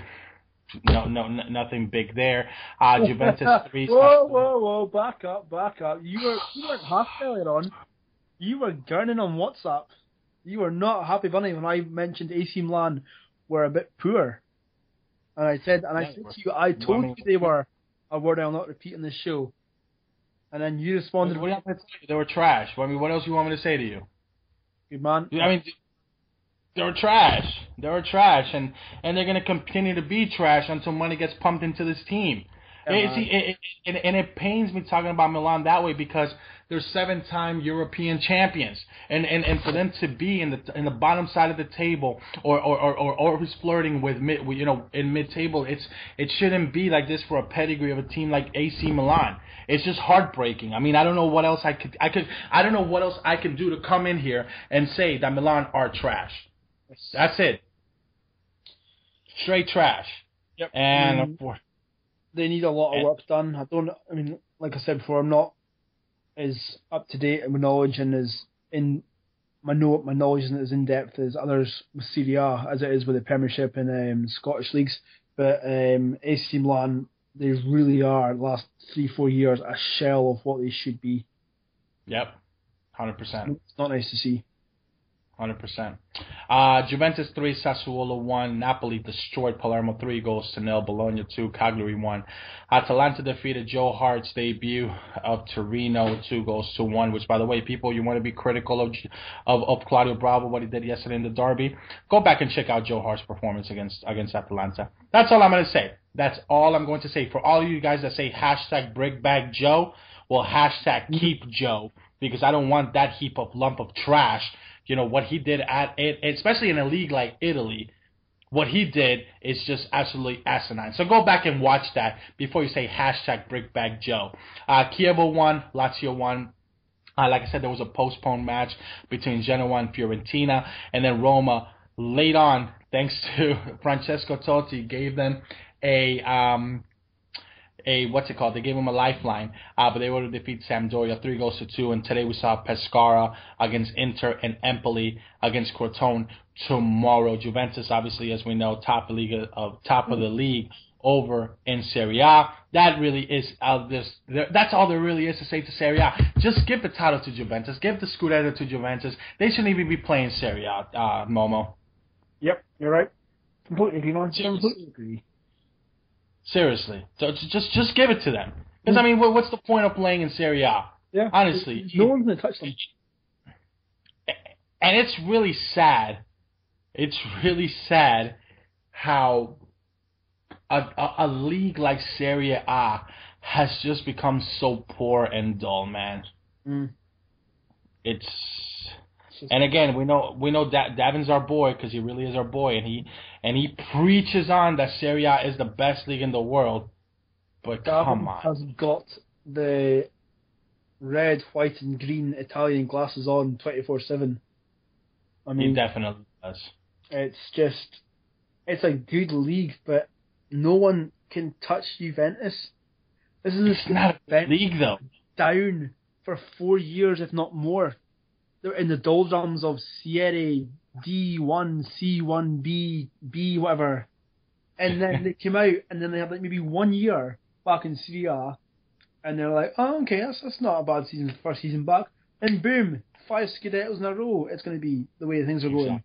No, no, n- nothing big there. Uh, Juventus three. Whoa, whoa, whoa! Back up, back up. You were you weren't happy earlier on. You were gurning on WhatsApp. You were not happy, Bunny, when I mentioned A C Milan were a bit poor. And I said, and I said to you, I told you they were a word I'll not repeat in this show. And then you responded, what, what they were trash. I mean, what else you want me to say to you? Good man. I mean, they were trash. They were trash, and, and they're going to continue to be trash until money gets pumped into this team. Yeah, see, it, it, it, and it pains me talking about Milan that way because they're seven-time European champions, and, and, and for them to be in the in the bottom side of the table or or or, or always flirting with mid, you know, in mid-table, it's it shouldn't be like this for a pedigree of a team like A C Milan. It's just heartbreaking. I mean, I don't know what else I could I could I don't know what else I can do to come in here and say that Milan are trash. That's it. Straight trash. Yep. And mm. of course. They need a lot of work done. I don't. I mean, like I said before, I'm not as up to date in my knowledge and as in my know my knowledge isn't as in depth as others with Serie A as it is with the Premiership and um, Scottish leagues. But um, A C Milan, they really are, the last three, four years, a shell of what they should be. Yep, one hundred percent. It's not nice to see. one hundred percent. Uh, Juventus three, Sassuolo one. Napoli destroyed Palermo three goals to nil. Bologna two, Cagliari one. Atalanta defeated Joe Hart's debut of Torino two goals to one, which, by the way, people, you want to be critical of, of, of Claudio Bravo, what he did yesterday in the derby, go back and check out Joe Hart's performance against, against Atalanta. That's all I'm going to say. That's all I'm going to say. For all of you guys that say hashtag Brickbag Joe, well, hashtag keep Joe, because I don't want that heap of lump of trash. You know, what he did at it, especially in a league like Italy, what he did is just absolutely asinine. So go back and watch that before you say hashtag Brickbag Joe. Uh, Chievo won, Lazio won. Uh, like I said, there was a postponed match between Genoa and Fiorentina, and then Roma late on, thanks to Francesco Totti, gave them a um, a what's it called? They gave him a lifeline, uh, but they were able to defeat Sampdoria three goals to two. And today we saw Pescara against Inter and Empoli against Crotone tomorrow. Juventus, obviously, as we know, top of the league of top of the league over in Serie A. That really is uh, this. That's all there really is to say to Serie A. Just give the title to Juventus. Give the Scudetto to Juventus. They shouldn't even be playing Serie A, uh, Momo. Yep, you're right. Completely agree, man. Completely agree. Seriously, so just just give it to them. Because I mean, what's the point of playing in Serie A? Yeah, honestly, no one's gonna touch them. And it's really sad. It's really sad how a, a, a league like Serie A has just become so poor and dull, man. Mm. It's and again, we know we know da- Davin's our boy because he really is our boy, and he and he preaches on that Serie A is the best league in the world. But Davin come on, has got the red, white, and green Italian glasses on twenty-four seven. I mean, he definitely does. It's just, it's a good league, but no one can touch Juventus. This is it's not a league though. Down for four years, if not more. They're in the doldrums of Serie D one, C one, B, B, whatever. And then they came out, and then they had like maybe one year back in Serie A, and they're like, oh, okay, that's that's not a bad season, first season back. And boom, five Scudettos in a row. It's going to be the way things are going.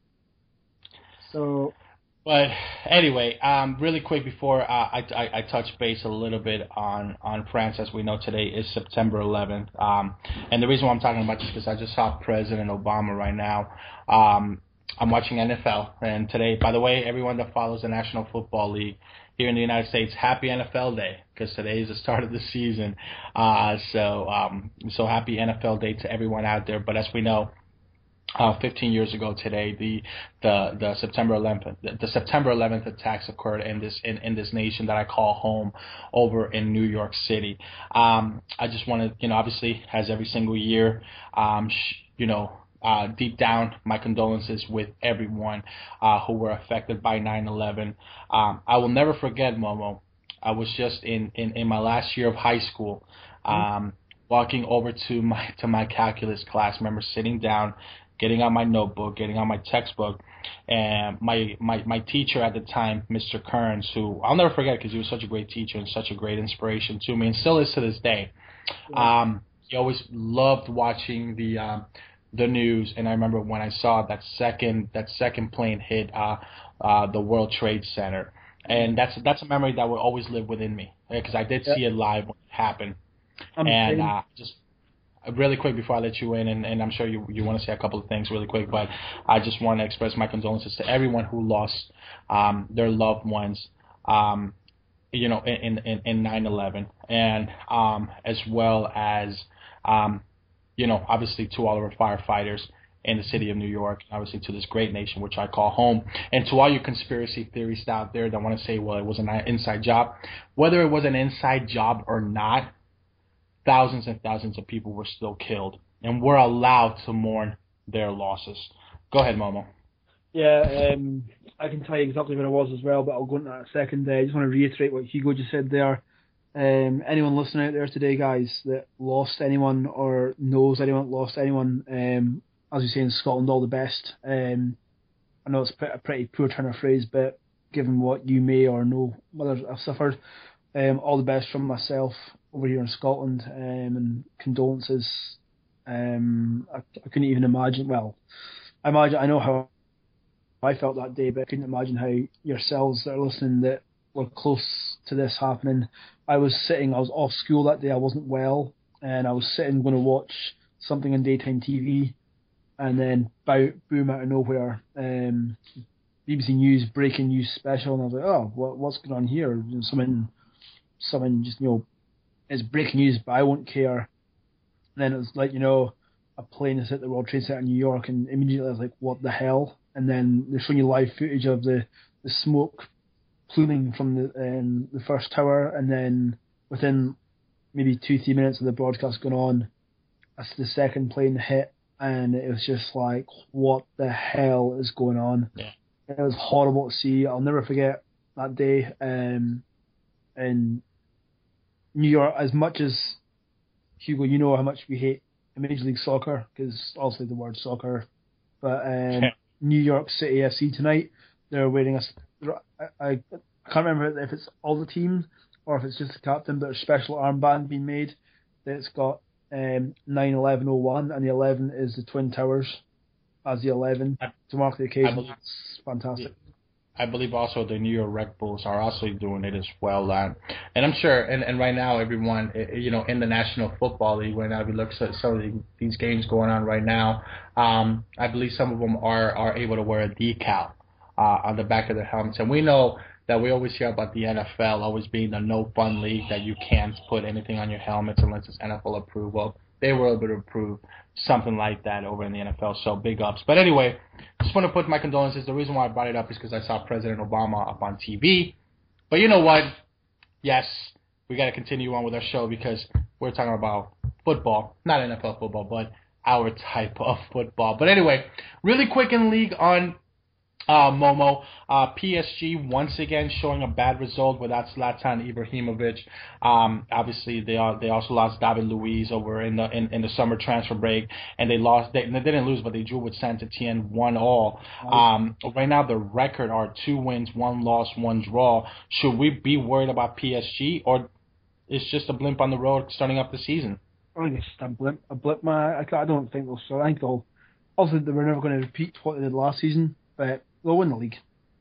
So... But anyway, um, really quick before uh, I, I, I touch base a little bit on, on France, as we know today is September eleventh. Um, and the reason why I'm talking about this is because I just saw President Obama right now. Um, I'm watching N F L, and today, by the way, everyone that follows the National Football League here in the United States, happy N F L Day, because today is the start of the season. Uh, so, um, so happy N F L Day to everyone out there. But as we know, Uh, fifteen years ago today, the the the September eleventh the, the September eleventh attacks occurred in this in, in this nation that I call home, over in New York City. Um, I just want to, you know, obviously, as every single year, um, sh- you know, uh, deep down, my condolences with everyone uh, who were affected by nine eleven. Um, I will never forget, Momo. I was just in, in, in my last year of high school. Um, mm-hmm. Walking over to my to my calculus class. I remember sitting down, getting out my notebook, getting out my textbook, and my, my, my teacher at the time, Mister Kearns, who I'll never forget because he was such a great teacher and such a great inspiration to me, and still is to this day. Yeah. Um, he always loved watching the um, the news, and I remember when I saw that second that second plane hit uh, uh, the World Trade Center, and that's that's a memory that will always live within me because I did yeah. see it live when it happened. I'm and uh, just really quick before I let you in, and, and I'm sure you you want to say a couple of things really quick, but I just want to express my condolences to everyone who lost um, their loved ones, um, you know, in in, in nine eleven, and um, as well as, um, you know, obviously to all of our firefighters in the city of New York, obviously to this great nation which I call home, and to all you conspiracy theorists out there that want to say, well, it was an inside job. Whether it was an inside job or not, thousands and thousands of people were still killed, and we're allowed to mourn their losses. Go ahead, Momo. Yeah, um, I can tell you exactly where I was as well, but I'll go into that in a second. Uh, I just want to reiterate what Hugo just said there. Um, anyone listening out there today, guys, that lost anyone or knows anyone that lost anyone, um, as we say in Scotland, all the best. Um, I know it's a pretty poor turn of phrase, but given what you may or know whether I've suffered. Um, all the best from myself over here in Scotland, um, and condolences. Um, I, I couldn't even imagine. Well, I imagine I know how I felt that day, but I couldn't imagine how yourselves that are listening that were close to this happening. I was sitting. I was off school that day. I wasn't well, and I was sitting going to watch something on daytime T V, and then bow, boom out of nowhere, um, B B C News breaking news special, and I was like, oh, what, what's going on here? You know, something, something just, you know, it's breaking news, but I won't care. And then it was like, you know, a plane has hit the World Trade Center in New York, and immediately I was like, what the hell? And then they're showing you live footage of the, the smoke pluming from the um, the first tower, and then within maybe two, three minutes of the broadcast going on, that's the second plane hit, and it was just like, what the hell is going on? Yeah. It was horrible to see. I'll never forget that day um, in New York. As much as, Hugo, you know how much we hate Major League Soccer, because obviously the word soccer, but um, New York City F C tonight, they're wearing a, I, I can't remember if it's all the teams or if it's just the captain, but a special armband being made that's got um, nine eleven oh one, and the eleven is the Twin Towers as the eleven to mark the occasion. Believe, it's fantastic. I believe also the New York Red Bulls are also doing it as well. Uh, and I'm sure, and, and right now everyone, you know, in the National Football League, when we look at some of the, these games going on right now, um, I believe some of them are, are able to wear a decal uh, on the back of their helmets. And we know that we always hear about the N F L always being a no-fun league, that you can't put anything on your helmets unless it's N F L approved. Well, they were able to approve something like that over in the N F L, so big ups. But anyway, just want to put my condolences. The reason why I brought it up is because I saw President Obama up on T V. But you know what? Yes, we got to continue on with our show because we're talking about football, not N F L football, but our type of football. But anyway, really quick in league on Uh, Momo, uh, P S G once again showing a bad result without Zlatan Ibrahimovic. Um, obviously, they are, they also lost David Luiz over in the in, in the summer transfer break, and they lost. They, they didn't lose, but they drew with Saint Etienne one all. Um, right now, the record are two wins, one loss, one draw. Should we be worried about P S G, or it's just a blimp on the road starting up the season? I think it's just a blip. A blip, man. I, I don't think they'll. So I think they'll. Obviously, they were never going to repeat what they did last season, but they'll win the league.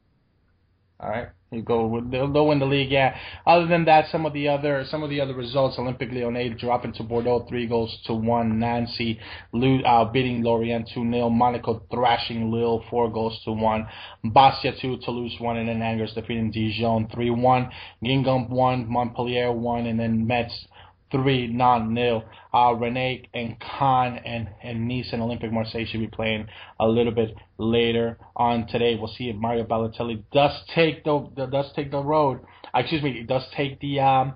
All right, you go. With, they'll, they'll win the league, yeah. Other than that, some of the other some of the other results: Olympique Lyonnais dropping to Bordeaux three goals to one. Nancy uh, beating Lorient two nil. Monaco thrashing Lille four goals to one. Bastia two, Toulouse one, and then Angers defeating Dijon three one. Guingamp one, Montpellier one, and then Metz three non nil. Uh, Rennes and Caen and, and Nice and Olympique Marseille should be playing a little bit later on today. We'll see if Mario Balotelli does take the, the does take the road. Uh, excuse me, does take the um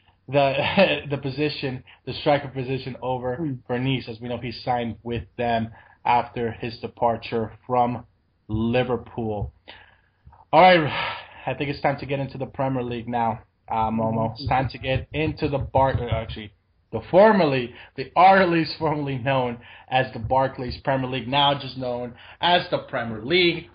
the the position, the striker position over mm. for Nice, as we know he signed with them after his departure from Liverpool. All right, I think it's time to get into the Premier League now. Uh, Momo, it's time to get into the Bar. Actually, the formerly, the Arleys formerly known as the Barclays Premier League, now just known as the Premier League.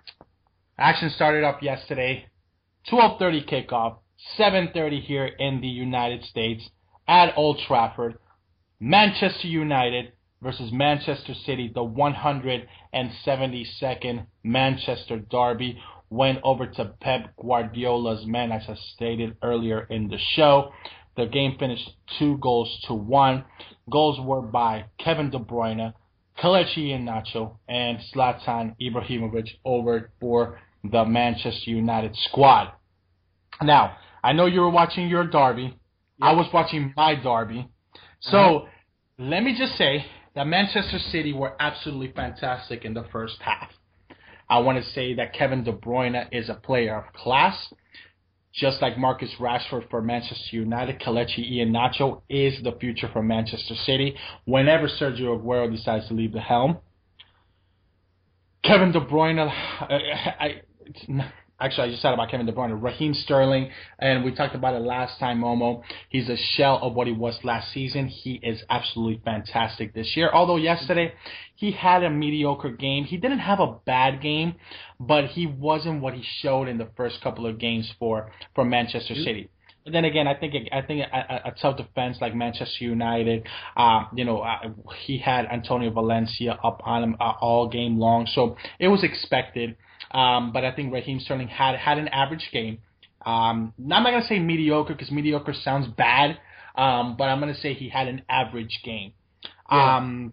Action started up yesterday, twelve thirty kickoff, seven thirty here in the United States at Old Trafford. Manchester United versus Manchester City, the one hundred seventy-second Manchester Derby. Went over to Pep Guardiola's men, as I stated earlier in the show. The game finished two goals to one. Goals were by Kevin De Bruyne, Kelechi Iheanacho, and Zlatan Ibrahimovic over for the Manchester United squad. Now, I know you were watching your derby. Yeah. I was watching my derby. So, uh-huh. Let me just say that Manchester City were absolutely fantastic in the first half. I want to say that Kevin De Bruyne is a player of class. Just like Marcus Rashford for Manchester United, Kelechi Iheanacho is the future for Manchester City whenever Sergio Aguero decides to leave the helm. Kevin De Bruyne, I, I, Actually, I just said about Kevin De Bruyne. Raheem Sterling, and we talked about it last time, Momo. He's a shell of what he was last season. He is absolutely fantastic this year. Although yesterday he had a mediocre game. He didn't have a bad game, but he wasn't what he showed in the first couple of games for, for Manchester City. But then again, I think I think a, a tough defense like Manchester United, uh, you know, uh, he had Antonio Valencia up on him uh, all game long, so it was expected. Um, but I think Raheem Sterling had had an average game. Um, I'm not gonna say mediocre because mediocre sounds bad, um, but I'm gonna say he had an average game. Yeah. Um,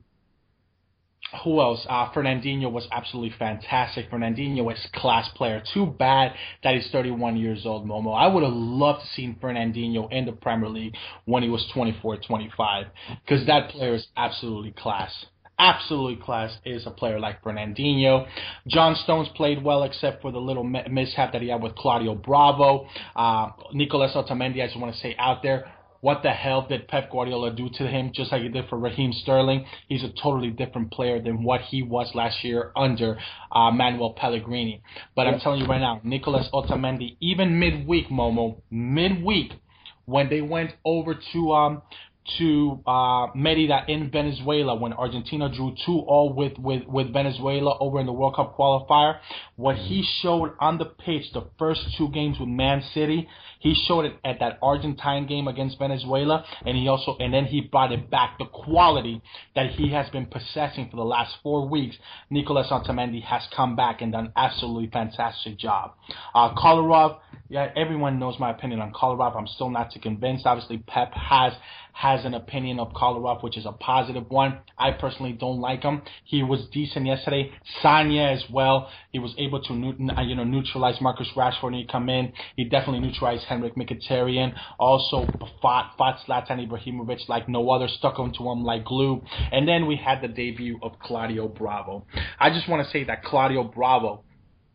Who else? Uh, Fernandinho was absolutely fantastic. Fernandinho is a class player. Too bad that he's thirty-one years old, Momo. I would have loved to see Fernandinho in the Premier League when he was twenty-four, twenty-five, because that player is absolutely class. Absolutely class is a player like Fernandinho. John Stones played well except for the little mishap that he had with Claudio Bravo. Uh, Nicolas Otamendi, I just want to say out there, what the hell did Pep Guardiola do to him, just like he did for Raheem Sterling? He's a totally different player than what he was last year under uh, Manuel Pellegrini. But I'm telling you right now, Nicolas Otamendi, even midweek, Momo, midweek, when they went over to um to uh, Merida in Venezuela, when Argentina drew two all with, with, with Venezuela over in the World Cup qualifier, what he showed on the pitch the first two games with Man City, he showed it at that Argentine game against Venezuela, and he also and then he brought it back. The quality that he has been possessing for the last four weeks, Nicolas Otamendi has come back and done an absolutely fantastic job. Uh, Kolarov, yeah, everyone knows my opinion on Kolarov. I'm still not too convinced. Obviously, Pep has has an opinion of Kolarov, which is a positive one. I personally don't like him. He was decent yesterday. Sanya as well. He was able to you know neutralize Marcus Rashford when he come in. He definitely neutralized Henrik Mkhitaryan. Also fought, fought Zlatan Ibrahimovic like no other, stuck onto him like glue. And then we had the debut of Claudio Bravo. I just want to say that Claudio Bravo,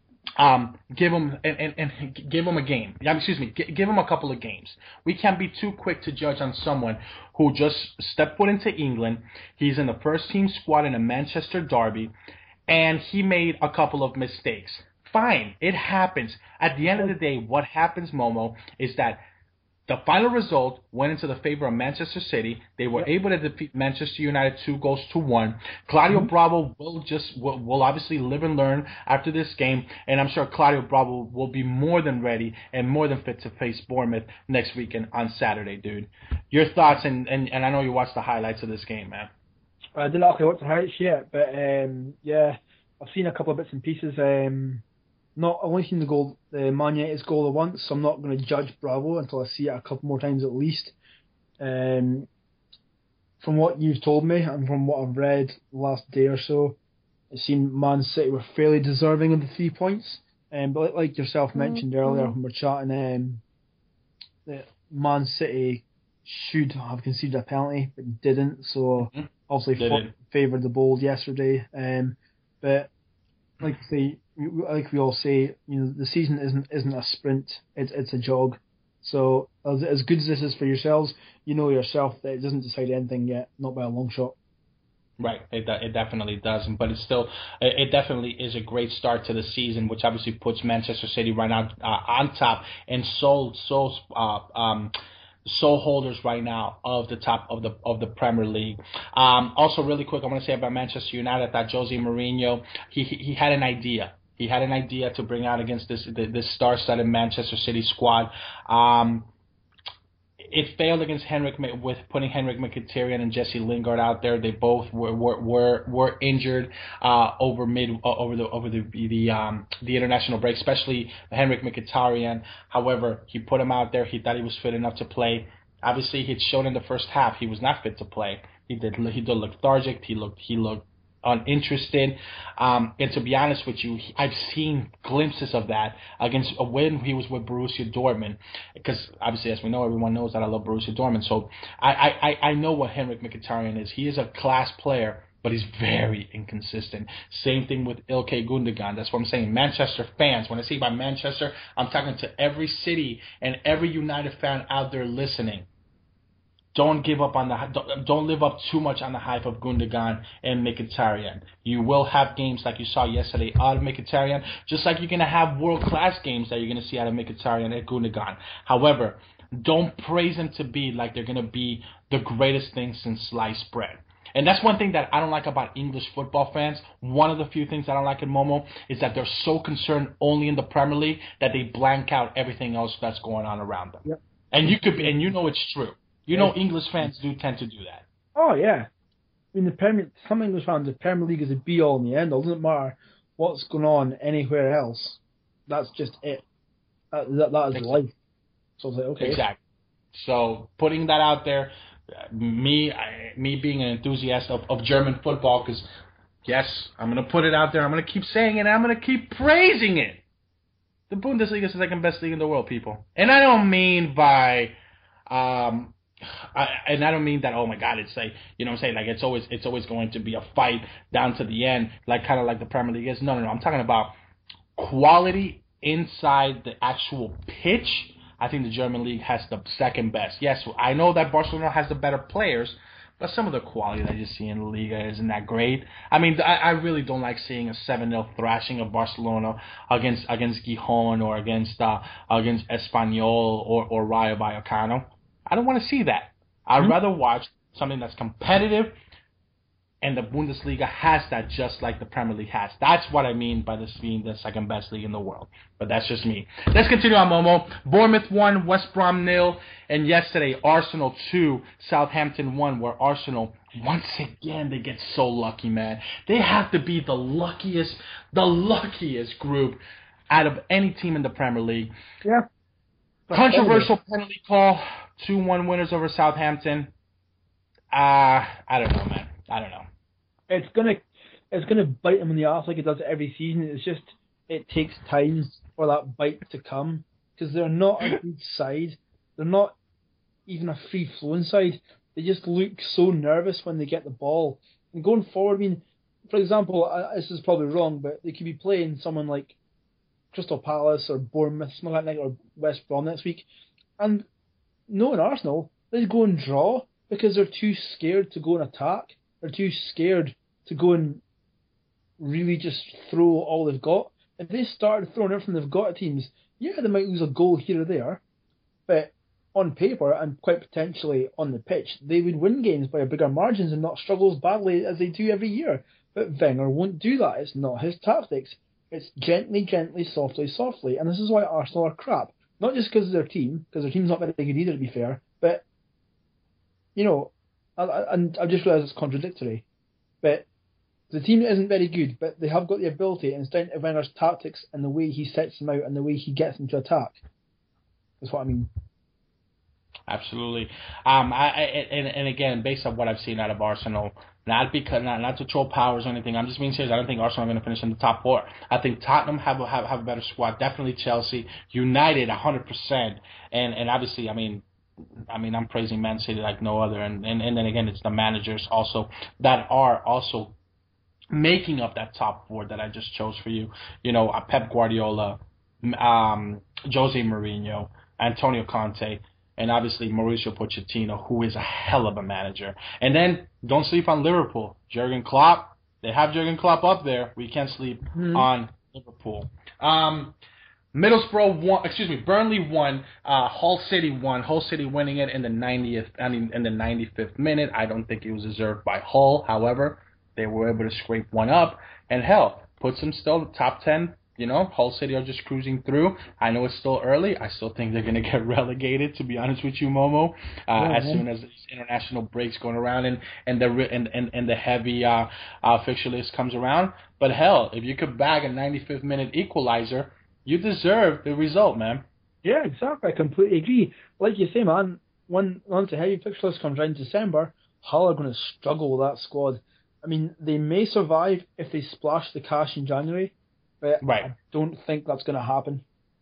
Um, give him and, and, and give him a game. Excuse me, give him a couple of games. We can't be too quick to judge on someone who just stepped foot into England. He's in the first team squad in a Manchester derby, and he made a couple of mistakes. Fine, it happens. At the end of the day, what happens, Momo, is that the final result went into the favor of Manchester City. They were yep. able to defeat Manchester United two goals to one. Claudio mm-hmm. Bravo will just will, will obviously live and learn after this game, and I'm sure Claudio Bravo will be more than ready and more than fit to face Bournemouth next weekend on Saturday, dude. Your thoughts, and, and, and I know you watched the highlights of this game, man. I didn't actually watch the highlights yet, but um, yeah, I've seen a couple of bits and pieces. Um, Not I've only seen the goal, the Man United's goal once, so I'm not going to judge Bravo until I see it a couple more times at least. Um, from what you've told me and from what I've read the last day or so, it seemed Man City were fairly deserving of the three points. Um, but like yourself mentioned mm-hmm. earlier when we were chatting, um, that Man City should have conceded a penalty but didn't, so mm-hmm. obviously fought, favoured the bold yesterday. Um, but like I say, like we all say, you know, the season isn't isn't a sprint; it's it's a jog. So as as good as this is for yourselves, you know yourself that it doesn't decide anything yet, not by a long shot. Right, it it definitely doesn't, but it's still it definitely is a great start to the season, which obviously puts Manchester City right now uh, on top and so so uh, um. sole holders right now of the top of the of the Premier League. Um, also, really quick, I want to say about Manchester United that Jose Mourinho he, he he had an idea. He had an idea to bring out against this this star-studded Manchester City squad. Um, it failed against Henrik with putting Henrik Mkhitaryan and Jesse Lingard out there. They both were were were, were injured uh, over mid uh, over the over the the um, the international break, especially Henrik Mkhitaryan. However, he put him out there. He thought he was fit enough to play. Obviously, he had shown in the first half he was not fit to play. He did he did look lethargic. He looked he looked uninterested. Um, and to be honest with you, I've seen glimpses of that against when he was with Borussia Dortmund. Because obviously, as we know, everyone knows that I love Borussia Dortmund. So I, I, I know what Henrik Mkhitaryan is. He is a class player, but he's very inconsistent. Same thing with Ilkay Gundogan. That's what I'm saying. Manchester fans, when I say by Manchester, I'm talking to every city and every United fan out there listening. don't give up on the don't, don't live up too much on the hype of Gundogan and Mkhitaryan. You will have games like you saw yesterday out of Mkhitaryan, just like you're gonna have world class games that you're gonna see out of Mkhitaryan and Gundogan. However, don't praise them to be like they're gonna be the greatest thing since sliced bread. And that's one thing that I don't like about English football fans. One of the few things I don't like in Momo is that they're so concerned only in the Premier League that they blank out everything else that's going on around them. Yep. And you could be, and you know it's true. You know English fans do tend to do that. Oh yeah, I mean the Premier. Some English fans, the Premier League is the be all and the end all. It doesn't matter what's going on anywhere else. That's just it. That, that, that is exactly. life. So it's like okay. Exactly. So putting that out there. Me, I, me being an enthusiast of, of German football, because yes, I'm gonna put it out there. I'm gonna keep saying it. I'm gonna keep praising it. The Bundesliga is the second best league in the world, people. And I don't mean by, um, I, and I don't mean that. Oh my God, it's like you know what I'm saying. Like it's always it's always going to be a fight down to the end, like kind of like the Premier League is. No, no, no. I'm talking about quality inside the actual pitch. I think the German league has the second best. Yes, I know that Barcelona has the better players, but some of the quality that you see in the Liga isn't that great. I mean, I, I really don't like seeing a seven nil thrashing of Barcelona against against Gijón or against uh, against Espanyol or, or Rayo Vallecano. I don't want to see that. I'd mm-hmm. rather watch something that's competitive, and the Bundesliga has that just like the Premier League has. That's what I mean by this being the second best league in the world. But that's just me. Let's continue on, Momo. Bournemouth one, West Brom nil, and yesterday Arsenal two, Southampton one, where Arsenal, once again, they get so lucky, man. They have to be the luckiest, the luckiest group out of any team in the Premier League. Yeah. Controversial penalty call, two one winners over Southampton. Uh, I don't know, man. I don't know. It's gonna, it's gonna bite them in the ass like it does every season. It's just, it takes time for that bite to come because they're not a good side. They're not even a free-flowing side. They just look so nervous when they get the ball. And going forward, I mean, for example, uh, this is probably wrong, but they could be playing someone like Crystal Palace or Bournemouth, something like that, or West Brom next week, and knowing Arsenal, they go and draw because they're too scared to go and attack. They're too scared to go and really just throw all they've got. If they started throwing everything they've got at teams, yeah, they might lose a goal here or there, but on paper and quite potentially on the pitch, they would win games by bigger margins and not struggle as badly as they do every year. But Wenger won't do that. It's not his tactics. It's gently, gently, softly, softly. And this is why Arsenal are crap. Not just because of their team, because their team's not very good either, to be fair, but, you know, and I've just realised it's contradictory. But the team isn't very good, but they have got the ability, and it's down to Wenger's tactics and the way he sets them out and the way he gets them to attack. That's what I mean. Absolutely. Um, I, I and, and again, based on what I've seen out of Arsenal, not because not, not to throw powers or anything, I'm just being serious. I don't think Arsenal are going to finish in the top four. I think Tottenham have a, have, have a better squad. Definitely Chelsea, United, one hundred percent, and and obviously, I mean. I mean, I'm praising Man City like no other, and, and, and then again, it's the managers also that are also making up that top four that I just chose for you. You know, uh, Pep Guardiola, um, Jose Mourinho, Antonio Conte, and obviously Mauricio Pochettino, who is a hell of a manager. And then don't sleep on Liverpool. Jurgen Klopp, they have Jurgen Klopp up there. We can't sleep mm-hmm. on Liverpool. Um, Middlesbrough won, excuse me, Burnley won, uh, Hull City won, Hull City winning it in the ninetieth, I mean, in the ninety-fifth minute. I don't think it was deserved by Hull. However, they were able to scrape one up, and hell, puts them still top ten. You know, Hull City are just cruising through. I know it's still early. I still think they're going to get relegated, to be honest with you, Momo, uh, yeah, as soon as international breaks going around and, and the and, and, and the heavy uh, uh, fixture list comes around. But hell, if you could bag a ninety-fifth minute equalizer, you deserve the result, man. Yeah, exactly. I completely agree. Like you say, man, when once the heavy fixture list comes around in December, Hull are going to struggle with that squad. I mean, they may survive if they splash the cash in January, but right. I don't think that's going to happen.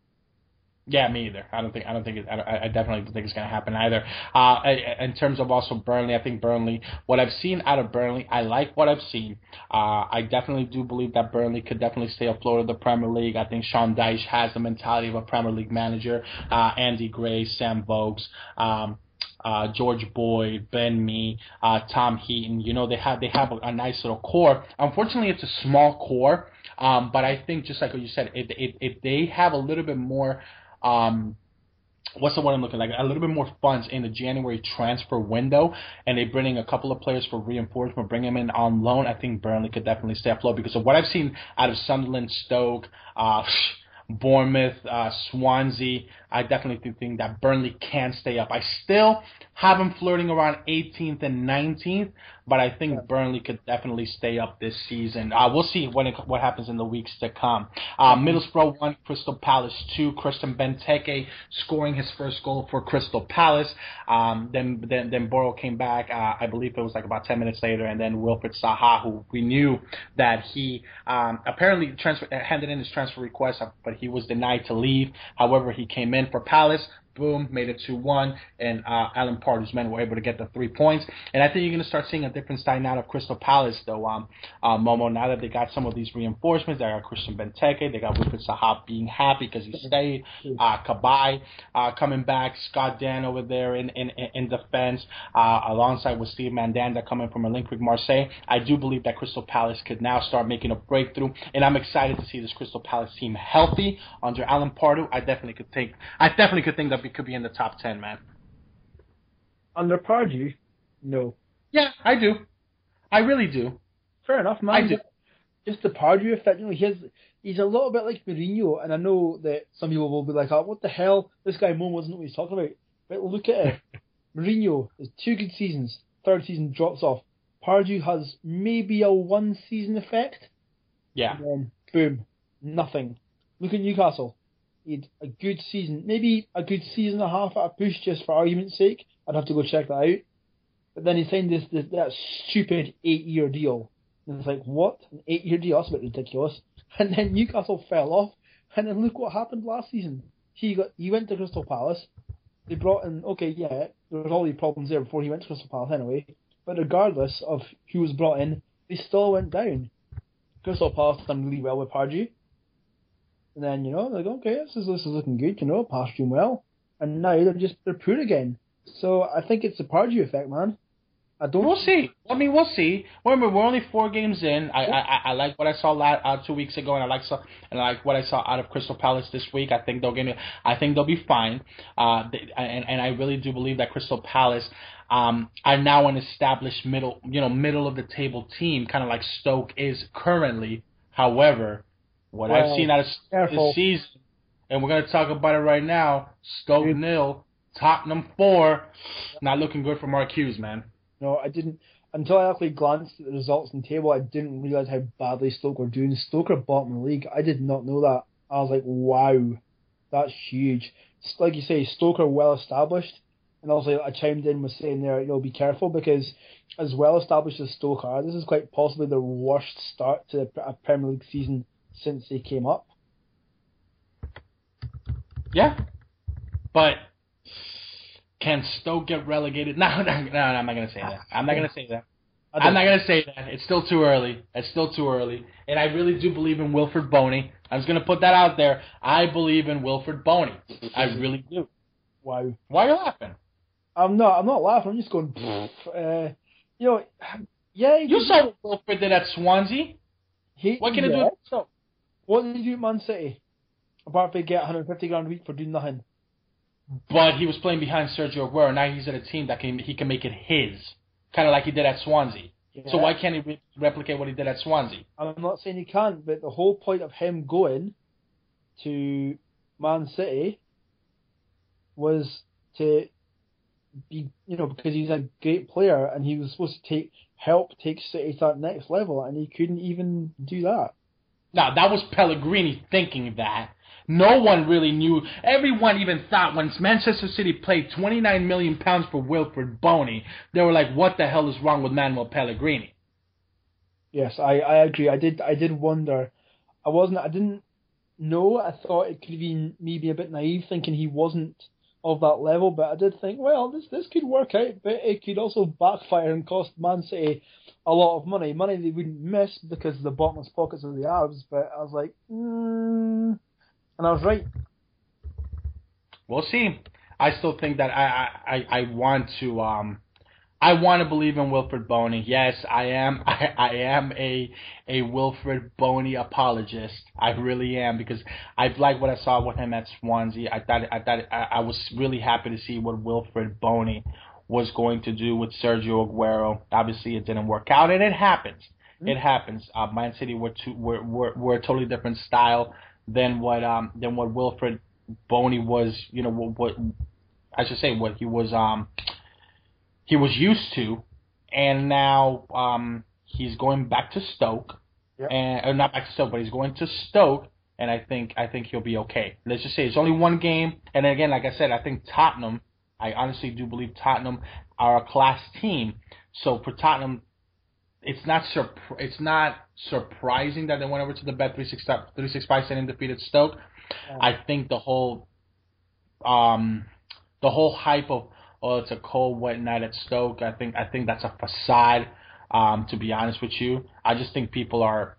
Yeah, me either. I don't think. I don't think. It, I, I definitely don't think it's going to happen either. Uh, in terms of also Burnley, I think Burnley. What I've seen out of Burnley, I like what I've seen. Uh, I definitely do believe that Burnley could definitely stay afloat of the Premier League. I think Sean Dyche has the mentality of a Premier League manager. Uh, Andy Gray, Sam Vokes. Um, uh, George Boyd, Ben Mee, uh, Tom Heaton. You know, they have they have a, a nice little core. Unfortunately, it's a small core, um, but I think just like what you said, if, if, if they have a little bit more. Um, What's the word I'm looking like? A little bit more funds in the January transfer window, and they bring in a couple of players for reinforcement, bring them in on loan. I think Burnley could definitely stay afloat because of what I've seen out of Sunderland, Stoke, uh, Bournemouth, uh, Swansea. I definitely think that Burnley can stay up. I still have them flirting around eighteenth and nineteenth, but I think yeah. Burnley could definitely stay up this season. Uh, we'll see when it, what happens in the weeks to come. Uh, Middlesbrough one, Crystal Palace two. Christian Benteke scoring his first goal for Crystal Palace. Um, then, then then Borough came back. Uh, I believe it was like about ten minutes later, and then Wilfried Zaha, who we knew that he um, apparently transfer, handed in his transfer request, but he was denied to leave. However, he came in for Palace. Boom, made it two one, and uh, Alan Pardew's men were able to get the three points. And I think you're going to start seeing a different style now of Crystal Palace, though, um, uh, Momo, now that they got some of these reinforcements. They got Christian Benteke, they got Wilfried Zaha being happy because he stayed, uh, Cabaye uh, coming back, Scott Dan over there in, in, in defense, uh, alongside with Steve Mandanda coming from Olympique Marseille. I do believe that Crystal Palace could now start making a breakthrough, and I'm excited to see this Crystal Palace team healthy under Alan Pardew. I definitely could think, I definitely could think that we could be in the top ten, man. Under Pardew? No. Yeah, I do. I really do. Fair enough, man. I do. Just the Pardew effect, you know, he's, he's a little bit like Mourinho, and I know that some people will be like, oh, what the hell? This guy Mo doesn't know what he's talking about. But look at it. Mourinho has two good seasons. Third season drops off. Pardew has maybe a one season effect. Yeah. And then, boom, nothing. Look at Newcastle. He had a good season, maybe a good season and a half at a push, just for argument's sake. I'd have to go check that out. But then he signed this, this that stupid eight-year deal. And it's like, what? An eight-year deal? That's a bit ridiculous. And then Newcastle fell off. And then look what happened last season. He got he went to Crystal Palace. They brought in, okay, yeah, there was all these problems there before he went to Crystal Palace anyway. But regardless of who was brought in, they still went down. Crystal Palace done really well with Pardew. And then, you know, they're like, okay, this is, this is looking good, you know, Palace doing well. And now they're just, they're poor again. So I think it's the Pardew effect, man. I don't. We'll see. I mean, we'll see. Remember, we're only four games in. I yeah. I, I like what I saw last, uh, two weeks ago, and I like so, and I like what I saw out of Crystal Palace this week. I think they'll get. I think they'll be fine. Uh, they, and and I really do believe that Crystal Palace um are now an established middle, you know, middle of the table team, kind of like Stoke is currently. However, what well, I've seen out of careful. this season, and we're gonna talk about it right now. Stoke Dude. nil, Tottenham four. Not looking good for Mark Hughes, man. No, I didn't. Until I actually glanced at the results in the table, I didn't realise how badly Stoke were doing. Stoke are bottom of the league. I did not know that. I was like, wow, that's huge. Like you say, Stoke are well established. And also, I chimed in with saying there, you know, be careful because as well established as Stoke are, this is quite possibly their worst start to a Premier League season since they came up. Yeah, but can Stoke get relegated? No, no, no, no I'm not going to say that. I'm not going to say that. I'm not going to say that. It's still too early. It's still too early. And I really do believe in Wilfried Boney. I'm just going to put that out there. I believe in Wilfried Boney. I really do. Wow. Why are you laughing? I'm not. I'm not laughing. I'm just going, uh, you know, yeah. You saw what Wilfried did at Swansea. He, what can yeah. he do at Stoke? What did he do at Man City? Apart from get one hundred fifty grand a week for doing nothing. But he was playing behind Sergio Aguero. Now he's at a team that can he can make it his, kind of like he did at Swansea. Yeah. So why can't he re- replicate what he did at Swansea? I'm not saying he can't, but the whole point of him going to Man City was to be, you know, because he's a great player and he was supposed to take help take City to that next level, and he couldn't even do that. Now that was Pellegrini thinking that. No one really knew. Everyone even thought when Manchester City paid twenty-nine million pounds for Wilfried Boney, they were like, "What the hell is wrong with Manuel Pellegrini?" Yes, I, I agree. I did I did wonder. I wasn't. I didn't know. I thought it could have been maybe a bit naive, thinking he wasn't of that level. But I did think, well, this this could work out, but it could also backfire and cost Man City a lot of money, money they wouldn't miss because of the bottomless pockets of the Arabs. But I was like, hmm. And I was right. We'll see. I still think that I I, I want to um I want to believe in Wilfred Boney. Yes, I am. I, I am a a Wilfred Boney apologist. I really am because I've liked what I saw with him at Swansea. I thought I thought I, I was really happy to see what Wilfred Boney was going to do with Sergio Aguero. Obviously, it didn't work out, and it happens. Mm-hmm. It happens. Uh, Man City were, too, were were were a totally different style than what um than what Wilfred Boney was. You know what, what I should say what he was um. he was used to, and now um, he's going back to Stoke, yep. and or not back to Stoke, but he's going to Stoke, and I think I think he'll be okay. Let's just say it's only one game, and again, like I said, I think Tottenham, I honestly do believe Tottenham are a class team. So for Tottenham, it's not surp- it's not surprising that they went over to the Bet three sixty-five Center and defeated Stoke. Yeah. I think the whole um the whole hype of oh, it's a cold, wet night at Stoke. I think I think that's a facade. Um, to be honest with you, I just think people are.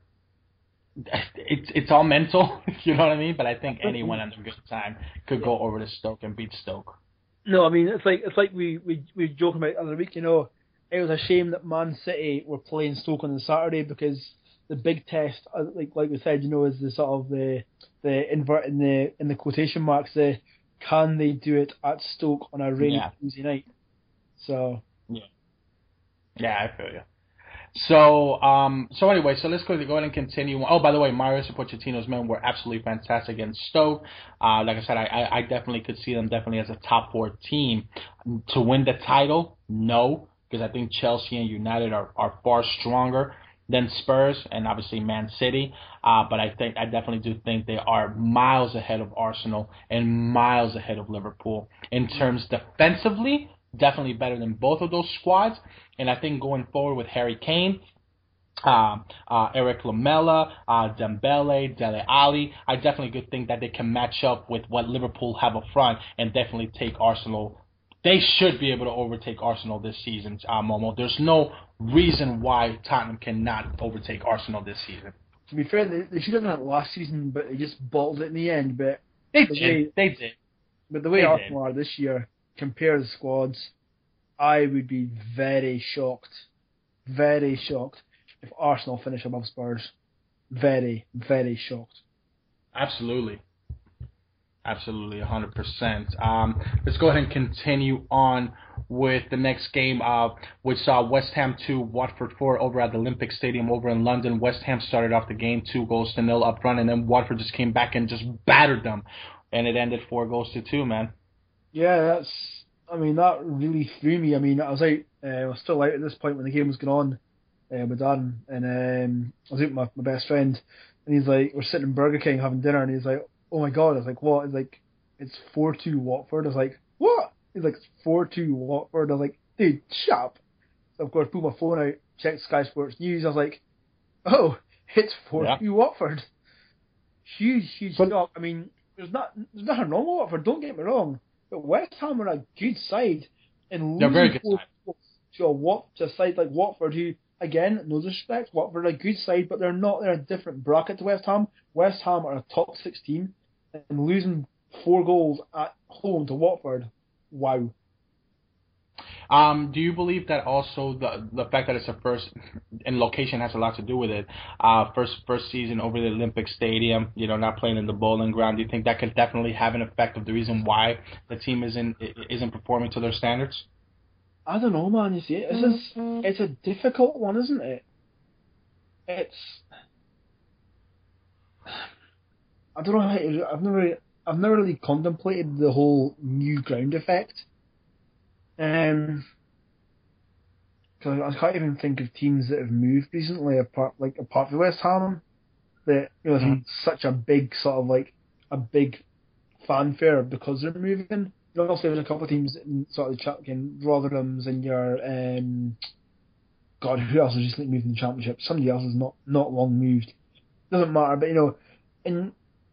It's it's all mental, you know what I mean. But I think anyone at a good time could go over to Stoke and beat Stoke. No, I mean it's like it's like we we we were joking about the other week. You know, it was a shame that Man City were playing Stoke on the Saturday because the big test, like like we said, you know, is the sort of the the invert in the in the quotation marks the. Can they do it at Stoke on a rainy yeah. Tuesday night? So yeah, yeah, I feel you. So um, so anyway, so let's go ahead and continue. Oh, by the way, Mauricio Pochettino's men were absolutely fantastic against Stoke. Uh, like I said, I, I definitely could see them definitely as a top four team to win the title. No, because I think Chelsea and United are, are far stronger than Spurs and obviously Man City, uh, but I think I definitely do think they are miles ahead of Arsenal and miles ahead of Liverpool in terms defensively. Definitely better than both of those squads, and I think going forward with Harry Kane, uh, uh, Eric Lamela, uh, Dembele, Dele Alli, I definitely could think that they can match up with what Liverpool have up front and definitely take Arsenal. They should be able to overtake Arsenal this season, uh, Momo. There's no reason why Tottenham cannot overtake Arsenal this season. To be fair, they, they should have done it last season, but they just bottled it in the end. But they the did. Way, they did. But the way they Arsenal did. are this year, compare the squads, I would be very shocked, very shocked if Arsenal finish above Spurs. Very, very shocked. Absolutely. Absolutely, one hundred percent. Um, let's go ahead and continue on with the next game, uh, which saw West Ham two, Watford four over at the Olympic Stadium over in London. West Ham started off the game two goals to nil up front, and then Watford just came back and just battered them, and it ended four goals to two, man. Yeah, that's, I mean, that really threw me. I mean, I was out, uh, I was still out at this point when the game was going on uh, with Darren, and um, I was out with my, my best friend, and he's like, we're sitting in Burger King having dinner, and he's like, oh my god, I was like, what? He's like, it's four two Watford. I was like, what? He's like, it's four two Watford. I was like, dude, shut up. So of course, pulled my phone out, checked Sky Sports News. I was like, oh, it's four two yeah. Watford. Huge, huge but, shock. I mean, there's not there's nothing wrong with Watford, don't get me wrong. But West Ham are a good side. And They're very good side. To a, Wat, to a side like Watford, who, again, no disrespect, Watford are a good side, but they're not, they're a different bracket to West Ham. West Ham are a top six team, and losing four goals at home to Watford, wow. Um, do you believe that also the the fact that it's a first, and location has a lot to do with it, uh, first first season over the Olympic Stadium, you know, not playing in the Bowling Ground, do you think that could definitely have an effect of the reason why the team isn't isn't performing to their standards? I don't know, man. You see, it's a, it's a difficult one, isn't it? It's I don't know how to, I've never I've never really contemplated the whole new ground effect. Um, because I can't even think of teams that have moved recently apart like apart from West Ham that you know mm-hmm. such a big sort of like a big fanfare because they're moving. You know, also there's a couple of teams in sort of the in Rotherham's and your um, God, who else has recently moved in the Championship? Somebody else has not not long moved. Doesn't matter, but you know, in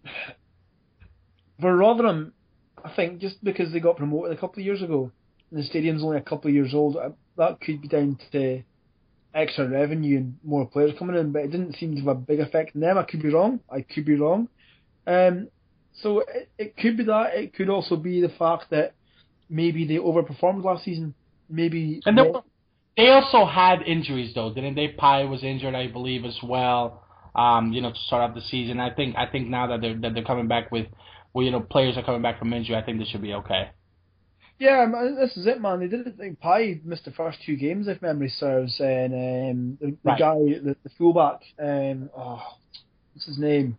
for Rotherham, I think just because they got promoted a couple of years ago. The stadium's only a couple of years old. That could be down to extra revenue and more players coming in, but it didn't seem to have a big effect on them. I could be wrong. I could be wrong. Um, so it, it could be that. It could also be the fact that maybe they overperformed last season. Maybe. And they, they also had injuries, though, didn't they? Pai was injured, I believe, as well. Um, you know, to start off the season. I think I think now that they're that they're coming back with, well, you know, players are coming back from injury. I think they should be okay. Yeah, man, this is it, man. They didn't think Pai missed the first two games, if memory serves, and um, the, the Right. guy, the, the fullback, um, oh, what's his name?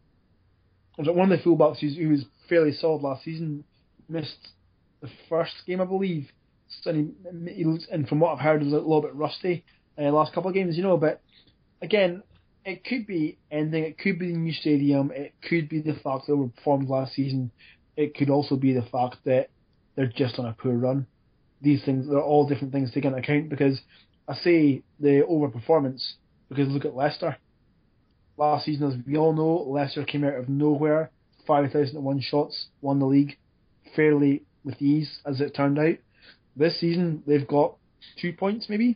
Was it one of the fullbacks who's, who was fairly solid last season? Missed the first game, I believe. So he, he looks, and from what I've heard, he was a little bit rusty in uh, the last couple of games, you know. But again, it could be anything. It could be the new stadium. It could be the fact that they overperformed last season. It could also be the fact that they're just on a poor run. These things, they're all different things to take into account, because I say the overperformance because look at Leicester. Last season, as we all know, Leicester came out of nowhere, five thousand one shots, won the league fairly with ease, as it turned out. This season, they've got two points, maybe?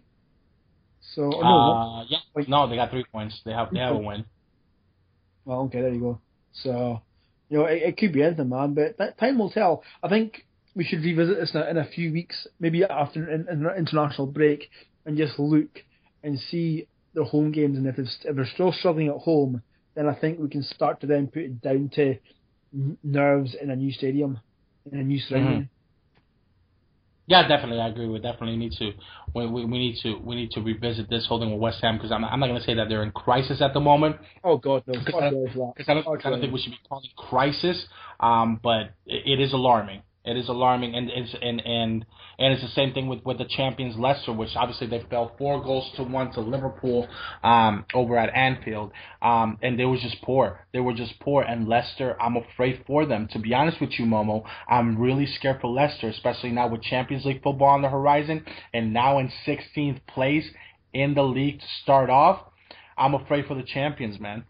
So, or no, uh, yeah, point. no, they got three points. They have, they have a win. Well, okay, there you go. So, you know, it, it could be anything, man, but that time will tell. I think we should revisit this in a, in a few weeks, maybe after an, an international break, and just look and see their home games, and if, it's, if they're still struggling at home, then I think we can start to then put it down to nerves in a new stadium, in a new surrounding. Mm-hmm. Yeah, definitely, I agree. We definitely need to we, we, we need to we need to revisit this whole thing with West Ham, because I'm I'm not going to say that they're in crisis at the moment. Oh God, no! Because I, I, don't, I don't think we should be calling it crisis, um, but it, it is alarming. It is alarming, and it's and and and it's the same thing with, with the champions Leicester, which obviously they fell four goals to one to Liverpool um, over at Anfield, um, and they were just poor. They were just poor, and Leicester, I'm afraid for them. To be honest with you, Momo, I'm really scared for Leicester, especially now with Champions League football on the horizon, and now in sixteenth place in the league to start off. I'm afraid for the champions, man.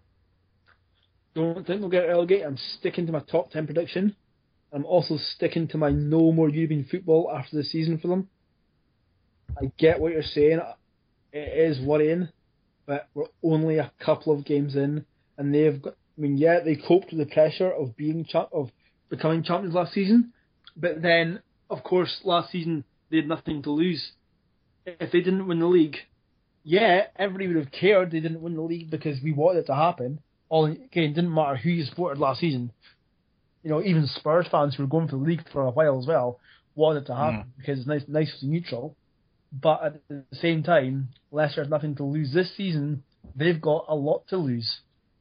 Don't think they'll get relegated. I'm sticking to my top ten prediction. I'm also sticking to my no more European football after the season for them. I get what you're saying. It is worrying, but we're only a couple of games in, and they've got. I mean, yeah, they coped with the pressure of being cha- of becoming champions last season, but then, of course, last season they had nothing to lose. If they didn't win the league, yeah, everybody would have cared they didn't win the league because we wanted it to happen. All again, didn't matter who you supported last season. You know, even Spurs fans who were going for the league for a while as well wanted it to happen mm. because it's nice, nice to be neutral. But at the same time, Leicester has nothing to lose this season. They've got a lot to lose.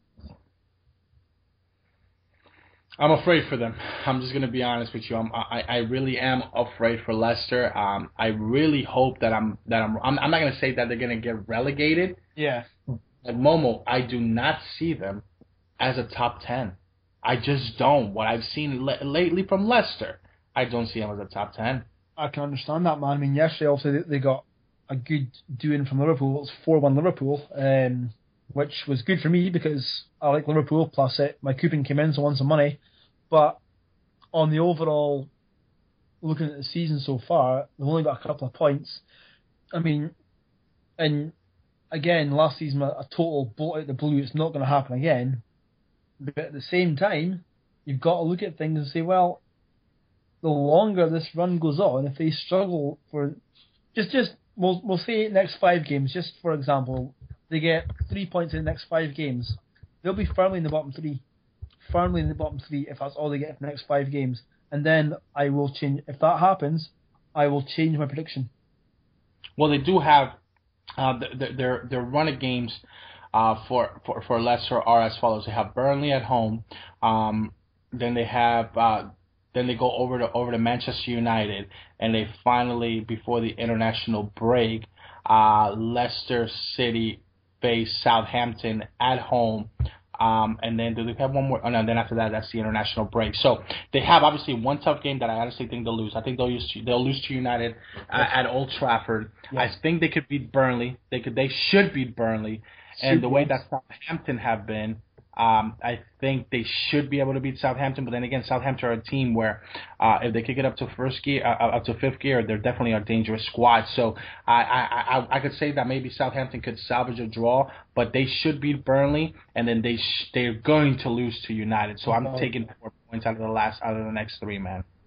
I'm afraid for them. I'm just gonna be honest with you. I'm, I I really am afraid for Leicester. Um, I really hope that I'm that I'm. I'm, I'm not gonna say that they're gonna get relegated. Yeah. Like Momo, I do not see them as a top ten. I just don't. What I've seen le- lately from Leicester, I don't see them as a top ten. I can understand that, man. I mean, yesterday also they, they got a good doing from Liverpool. It was four one Liverpool, um, which was good for me because I like Liverpool. Plus, it my coupon came in, so I won some money. But on the overall, looking at the season so far, they've only got a couple of points. I mean, and again, last season a, a total bolt out the blue. It's not going to happen again. But at the same time, you've got to look at things and say, well, the longer this run goes on, if they struggle for just just we'll we'll say next five games, just for example, they get three points in the next five games, they'll be firmly in the bottom three, firmly in the bottom three if that's all they get for the next five games. And then I will change. If that happens, I will change my prediction. Well, they do have uh, their their their run of games. Uh, for, for, for Leicester are as follows. They have Burnley at home. Um, then they have uh, then they go over to over to Manchester United, and they finally, before the international break, uh, Leicester City face Southampton at home. Um, and then do they have one more? Oh no, then after that, that's the international break. So they have obviously one tough game that I honestly think they'll lose. I think they'll lose to, they'll lose to United uh, at Old Trafford. Yes. I think they could beat Burnley. They could they should beat Burnley. And the way that Southampton have been, um, I think they should be able to beat Southampton. But then again, Southampton are a team where uh, if they could get up to first gear, uh, up to fifth gear, they're definitely a dangerous squad. So I, I, I, I could say that maybe Southampton could salvage a draw, but they should beat Burnley, and then they sh- they're going to lose to United. So I'm oh. taking four points out of the last out of the next three, man.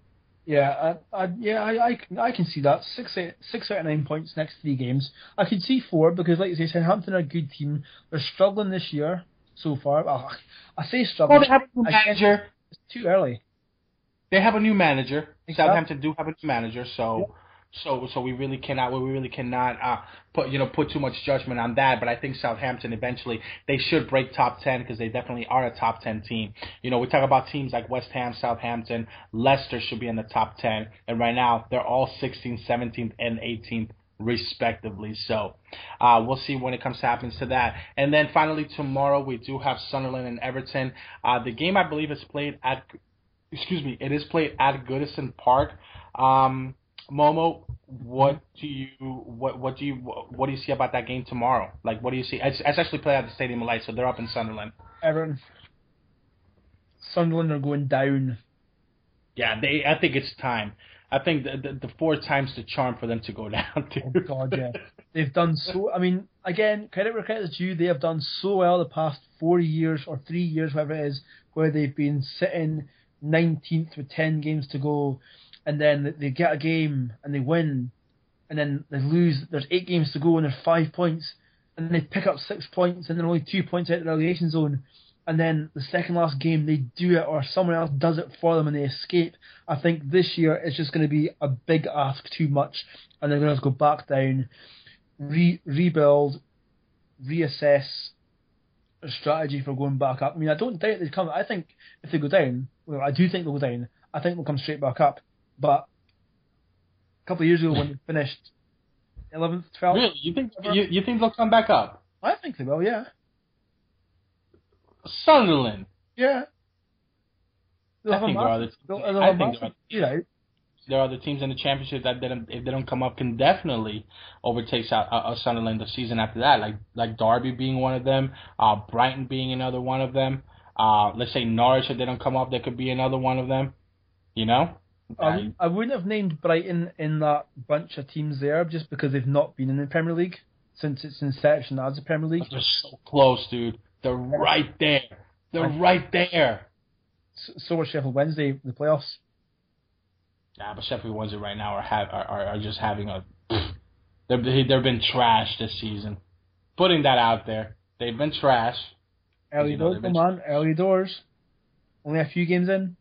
Yeah, I, I, yeah, I, I, can, I can see that. Six, eight, six out of nine points next three games. I can see four because, like you say, Southampton are a good team. They're struggling this year so far. Well, I say Well, struggling. they have a new I guess manager. it's too early. They have a new manager. Exactly. Southampton do have a new manager, so Yep. so so we really cannot we really cannot uh, put you know put too much judgment on that. But I think Southampton eventually they should break top ten because they definitely are a top ten team. You know, we talk about teams like West Ham, Southampton, Leicester should be in the top ten, and right now they're all sixteenth, seventeenth, and eighteenth respectively. So uh, we'll see when it comes to happens to that. And then finally tomorrow we do have Sunderland and Everton. Uh, the game I believe is played at. Excuse me, it is played at Goodison Park. Um, Momo, what do you what what do you what do you see about that game tomorrow? Like, what do you see? It's, it's actually played at the Stadium of Light, so they're up in Sunderland. Everton. Sunderland are going down. Yeah, they. I think it's time. I think the the, the four times the charm for them to go down. Dude. Oh God, yeah. They've done so. I mean, again, credit where credit is due. They have done so well the past four years or three years, whatever it is, where they've been sitting nineteenth with ten games to go, and then they get a game and they win, and then they lose. There's eight games to go and there's five points, and they pick up six points and they're only two points out of the relegation zone. And then the second last game they do it or someone else does it for them and they escape. I think this year it's just going to be a big ask too much, and they're going to have to go back down, re- rebuild, reassess a strategy for going back up. I mean, I don't doubt they come. I think if they go down, well, I do think they'll go down. I think they'll come straight back up. But a couple of years ago when they finished eleventh, twelfth, Really, you think you, you think they'll come back up? I think they will. Yeah, Sunderland. yeah. They'll I have a think there are massive- other. they'll- they'll I have think massive- there are, you know, there are other teams in the championship that didn't, if they don't come up, can definitely overtake South, uh, uh, Sunderland the season after that. Like like Derby being one of them, uh, Brighton being another one of them. Uh, let's say Norwich, if they don't come up, there could be another one of them. You know. I, wouldn't- I wouldn't have named Brighton in that bunch of teams there just because they've not been in the Premier League since its inception as the Premier League. They're so close, dude. They're right there. They're right there. So, so were Sheffield Wednesday, the playoffs. Yeah, but Sheffield Wednesday right now are have are, are, are just having a. They've they've been trash this season. Putting that out there, they've been trash. Early You know, doors, they've come been- on, early doors. Only a few games in.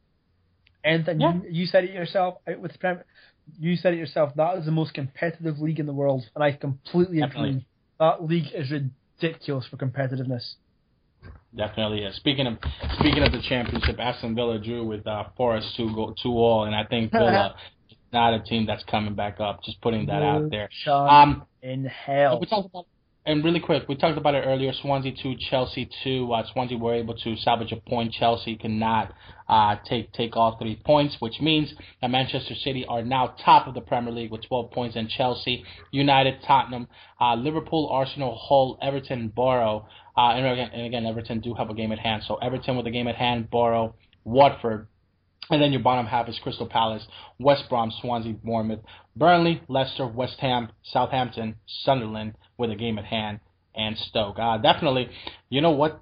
And then Yeah. you, you said it yourself. Out with the Prem, you said it yourself. That is the most competitive league in the world, and I completely Definitely. agree. That league is ridiculous for competitiveness. Definitely is. Speaking of speaking of the championship, Aston Villa drew with uh, Forest two go two all, and I think Villa is not a team that's coming back up. Just putting that No out there. chance Um, in hell. we talked about and really quick, we talked about it earlier. Swansea two, Chelsea two. Uh, Swansea were able to salvage a point. Chelsea cannot uh, take take all three points, which means that Manchester City are now top of the Premier League with twelve points, and Chelsea, United, Tottenham, uh, Liverpool, Arsenal, Hull, Everton, Borough. Uh, and again, and again, Everton do have a game at hand. So Everton with a game at hand, Borough, Watford. And then your bottom half is Crystal Palace, West Brom, Swansea, Bournemouth, Burnley, Leicester, West Ham, Southampton, Sunderland with a game at hand, and Stoke. Uh, definitely, you know what?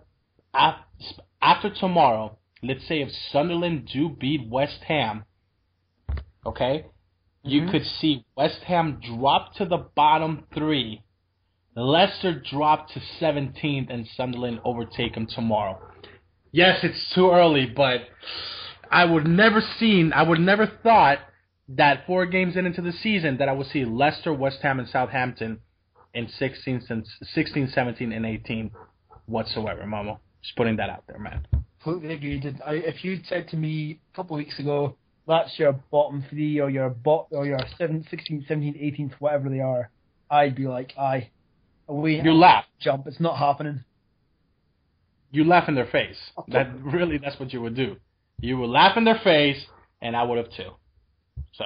After tomorrow, let's say if Sunderland do beat West Ham, okay, you Mhm. could see West Ham drop to the bottom three, Leicester drop to seventeenth, and Sunderland overtake them tomorrow. Yes, it's too early, but I would never seen, I would never thought that four games in into the season that I would see Leicester, West Ham, and Southampton in sixteen, sixteen, seventeen, and eighteen whatsoever, Momo. Just putting that out there, man. Completely agreed. I, if you'd said to me a couple of weeks ago, that's your bottom three or your bot or your seventh, sixteenth, seventeenth, eighteenth, whatever they are, I'd be like, aye, away. You laugh. Jump. It's not happening. You laugh in their face. That really, that's what you would do. You would laugh in their face, and I would have too. So,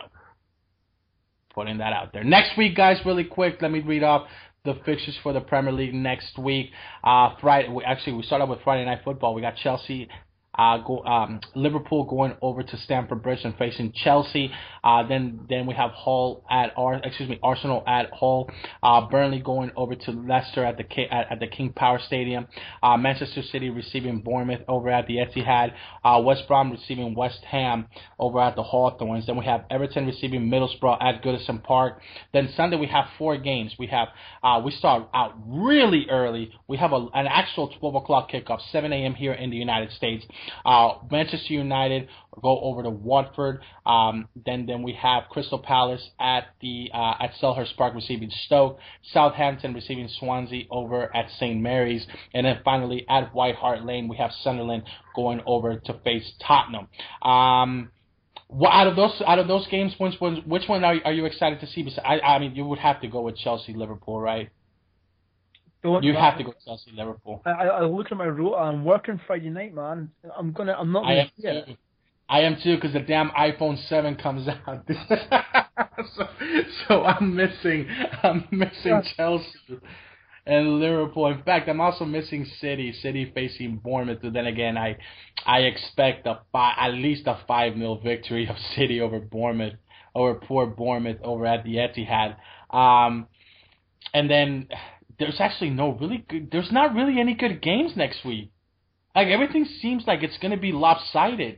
putting that out there. Next week, guys, really quick, let me read off the fixtures for the Premier League next week. Uh, Friday, we, actually, we start off with Friday Night Football. We got Chelsea Uh, go, um, Liverpool going over to Stamford Bridge and facing Chelsea. Uh, then then we have Hull at Ar- excuse me Arsenal at Hull. Uh, Burnley going over to Leicester at the K- at, at the King Power Stadium. Uh, Manchester City receiving Bournemouth over at the Etihad. Uh, West Brom receiving West Ham over at the Hawthorns. Then we have Everton receiving Middlesbrough at Goodison Park. Then Sunday we have four games. We have uh, we start out really early. We have a, an actual twelve o'clock kickoff, seven a.m. here in the United States. Uh, Manchester United go over to Watford. Um, then then we have Crystal Palace at the uh, at Selhurst Park receiving Stoke. Southampton receiving Swansea over at Saint Mary's. And then finally at White Hart Lane we have Sunderland going over to face Tottenham. Um, what, out of those out of those games, which one which one are, are you excited to see? I I mean you would have to go with Chelsea Liverpool, right? Don't You that. have to go Chelsea Liverpool. I, I I look at my route. I'm working Friday night, man. I'm gonna. I'm not I gonna am see it. too. I am too, because the damn iPhone seven comes out. so, so I'm missing. I'm missing Yeah. Chelsea and Liverpool. In fact, I'm also missing City. City facing Bournemouth. But then again, I I expect a fi- at least a five nil victory of City over Bournemouth, over poor Bournemouth over at the Etihad. Um, and then there's actually no really good. There's not really any good games next week. Like everything seems like it's gonna be lopsided.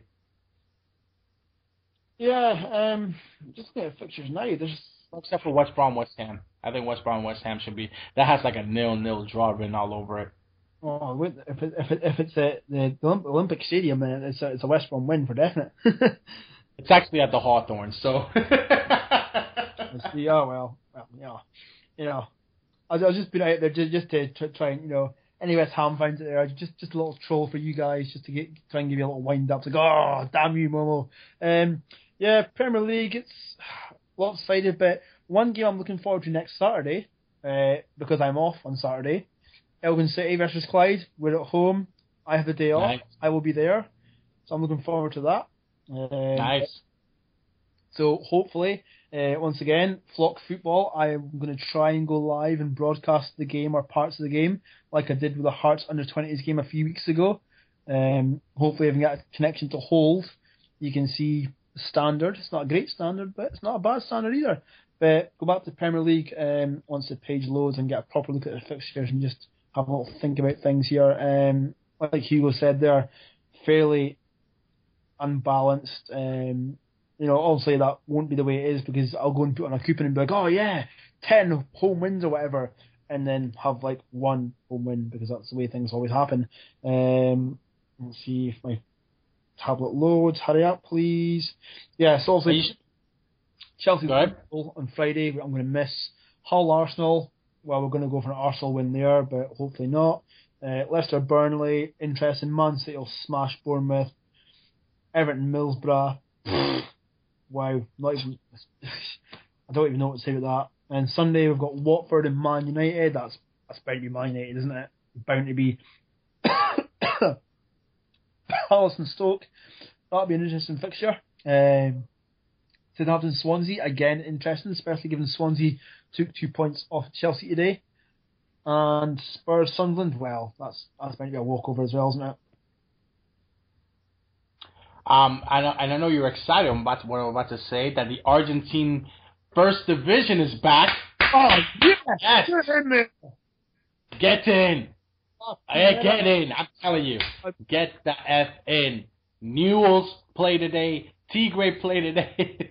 Yeah. Um. Just looking at fixtures now. There's. Except for West Brom, West Ham. I think West Brom, West Ham should be. That has like a nil-nil draw written all over it. Oh, wait, if it, if it, if it's at the, the Olympic Stadium, then it's a, it's a West Brom win for definite. It's actually at the Hawthorns, so. Yeah. Well. Well. Yeah. You know. I was, I was just being out there just, just to try, try and, you know, any West Ham fans out there, just just a little troll for you guys, just to get try and give you a little wind up. It's like, oh, damn you, Momo. Um, yeah, Premier League, it's lopsided, but one game I'm looking forward to next Saturday, uh, because I'm off on Saturday. Elgin City versus Clyde. We're at home. I have the day off. Nice. I will be there, so I'm looking forward to that. Um, Nice. So hopefully, uh, once again, Flock Football, I am going to try and go live and broadcast the game or parts of the game like I did with the Hearts under twenties game a few weeks ago. Um, hopefully if I can get a connection to Hold, you can see the standard. It's not a great standard, but it's not a bad standard either. But go back to the Premier League um, once the page loads and get a proper look at the fixtures and just have a little think about things here. Um, like Hugo said, they're fairly unbalanced. Um, You know, obviously that won't be the way it is because I'll go and put on a coupon and be like, oh yeah, ten home wins or whatever, and then have like one home win because that's the way things always happen. Um, let's see if my tablet loads. Hurry up, please. Yeah, so obviously Chelsea on Friday. I'm going to miss Hull Arsenal. Well, we're going to go for an Arsenal win there, but hopefully not. Uh, Leicester Burnley, interesting. Man City will smash Bournemouth. Everton Middlesbrough. Wow, not even. I don't even know what to say about that. And Sunday we've got Watford and Man United. That's that's bound to be Man United, isn't it? Bound to be Palace and Stoke. That'll be an interesting fixture. Um, Southampton Swansea again interesting, especially given Swansea took two points off Chelsea today. And Spurs Sunderland. Well, that's that's bound to be a walkover as well, isn't it? Um, I know, and I know you're excited. I'm about to, what I'm about to say that the Argentine First Division is back. Oh yes, yes. Get in there. Get in. Oh, Yeah, get in. I'm telling you, get the F in. Newell's play today. Tigre play today.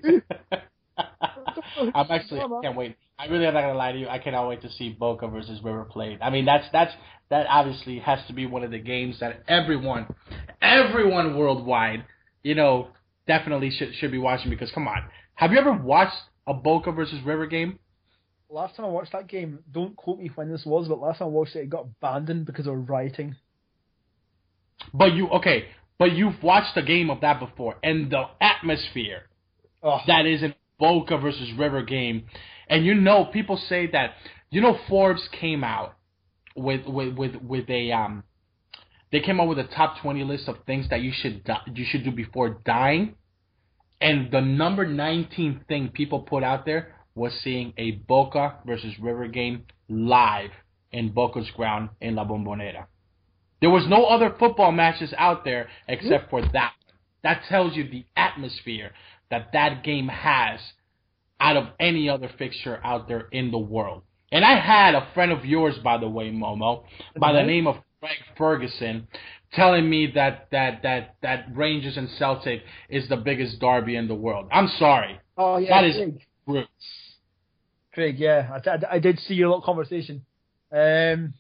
I'm actually I can't wait. I really am not gonna lie to you. I cannot wait to see Boca versus River Plate. I mean, that's that's that obviously has to be one of the games that everyone, everyone worldwide, you know, definitely should should be watching because come on, have you ever watched a Boca versus River game? Last time I watched that game, don't quote me when this was, but last time I watched it, it got abandoned because of rioting. But you okay? But you've watched a game of that before, and the atmosphere Oh. that is in Boca versus River game, and you know people say that you know Forbes came out with with with, with a um they came out with a top twenty list of things that you should di- you should do before dying, and the number nineteen thing people put out there was seeing a Boca versus River game live in Boca's ground in La Bombonera. There was no other football matches out there except for that. That tells you the atmosphere that that game has out of any other fixture out there in the world. And I had a friend of yours, by the way, Momo, by the name of Greg Ferguson, telling me that that that that Rangers and Celtic is the biggest derby in the world. I'm sorry. Oh yeah, that is Craig. True. Craig, yeah, I, I, I did see your little conversation. Um,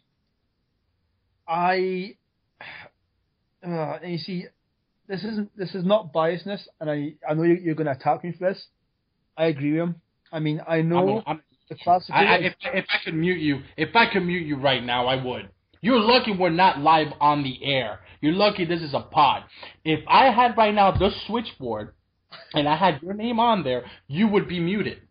I, uh, and you see, this isn't this is not biasness, and I I know you, you're going to attack me for this. I agree with him. I mean, I know I'm, I'm, the classic. I, I, if if I could mute you, if I could mute you right now, I would. You're lucky we're not live on the air. You're lucky this is a pod. If I had right now the switchboard and I had your name on there, you would be muted.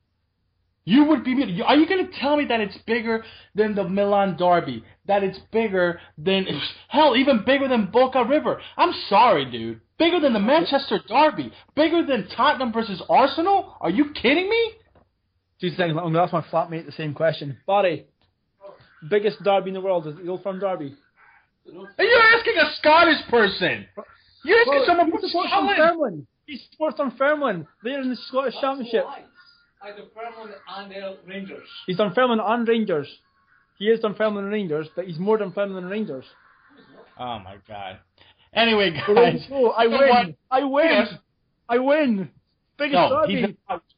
You would be muted. Are you going to tell me that it's bigger than the Milan Derby? That it's bigger than, hell, even bigger than Boca River? I'm sorry, dude. Bigger than the Manchester Derby? Bigger than Tottenham versus Arsenal? Are you kidding me? Two seconds. I'm going to ask my flatmate the same question. Barry. Biggest derby in the world is the Old Firm Derby. And you're asking a Scottish person. You're asking well, someone from Scotland. He supports Dunfermline. They're in the Scottish Championship. I Dunfermline and uh, Rangers. He's Dunfermline and Rangers. He is Dunfermline and Rangers, but he's more Dunfermline than Rangers. Oh my God. Anyway, guys. So, I win. I win. Yes. I win. Biggest no, derby.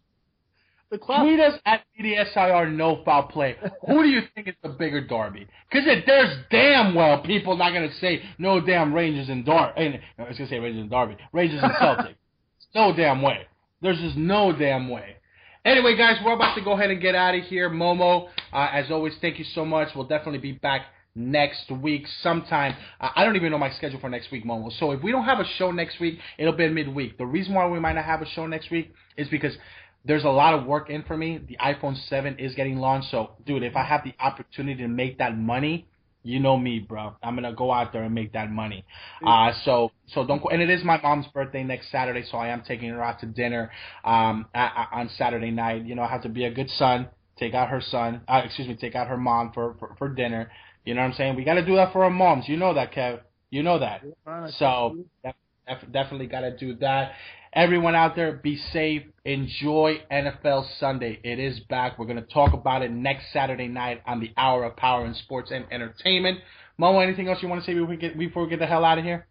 The Tweet us at B D S I R no foul play. Who do you think is the bigger derby? Because there's damn well people not going to say no damn Rangers and Derby. I was going to say Rangers and Derby. Rangers and Celtic. No damn way. There's just no damn way. Anyway, guys, we're about to go ahead and get out of here. Momo, uh, as always, thank you so much. We'll definitely be back next week sometime. Uh, I don't even know my schedule for next week, Momo. So if we don't have a show next week, it'll be midweek. The reason why we might not have a show next week is because there's a lot of work in for me. The iPhone seven is getting launched. So, dude, if I have the opportunity to make that money, you know me, bro. I'm going to go out there and make that money. Uh, so, so don't go. And it is my mom's birthday next Saturday, so I am taking her out to dinner um, at, on Saturday night. You know, I have to be a good son, take out her son, uh, excuse me, take out her mom for, for, for dinner. You know what I'm saying? We got to do that for our moms. You know that, Kev. You know that. So, def- def- definitely got to do that. Everyone out there, be safe. Enjoy N F L Sunday. It is back. We're going to talk about it next Saturday night on the Hour of Power in Sports and Entertainment. Momo, anything else you want to say before we get, before we get the hell out of here?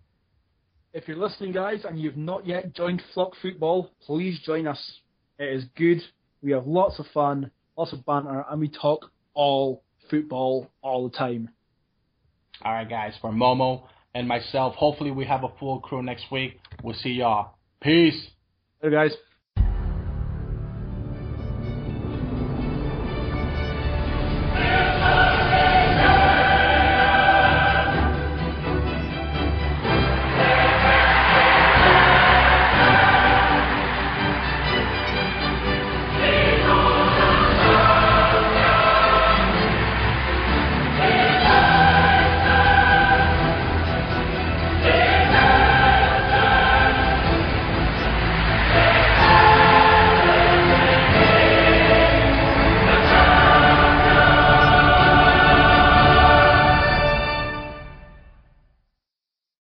If you're listening, guys, and you've not yet joined Flock Football, please join us. It is good. We have lots of fun, lots of banter, and we talk all football all the time. All right, guys. For Momo and myself, hopefully we have a full crew next week. We'll see y'all. Peace. Hey, guys.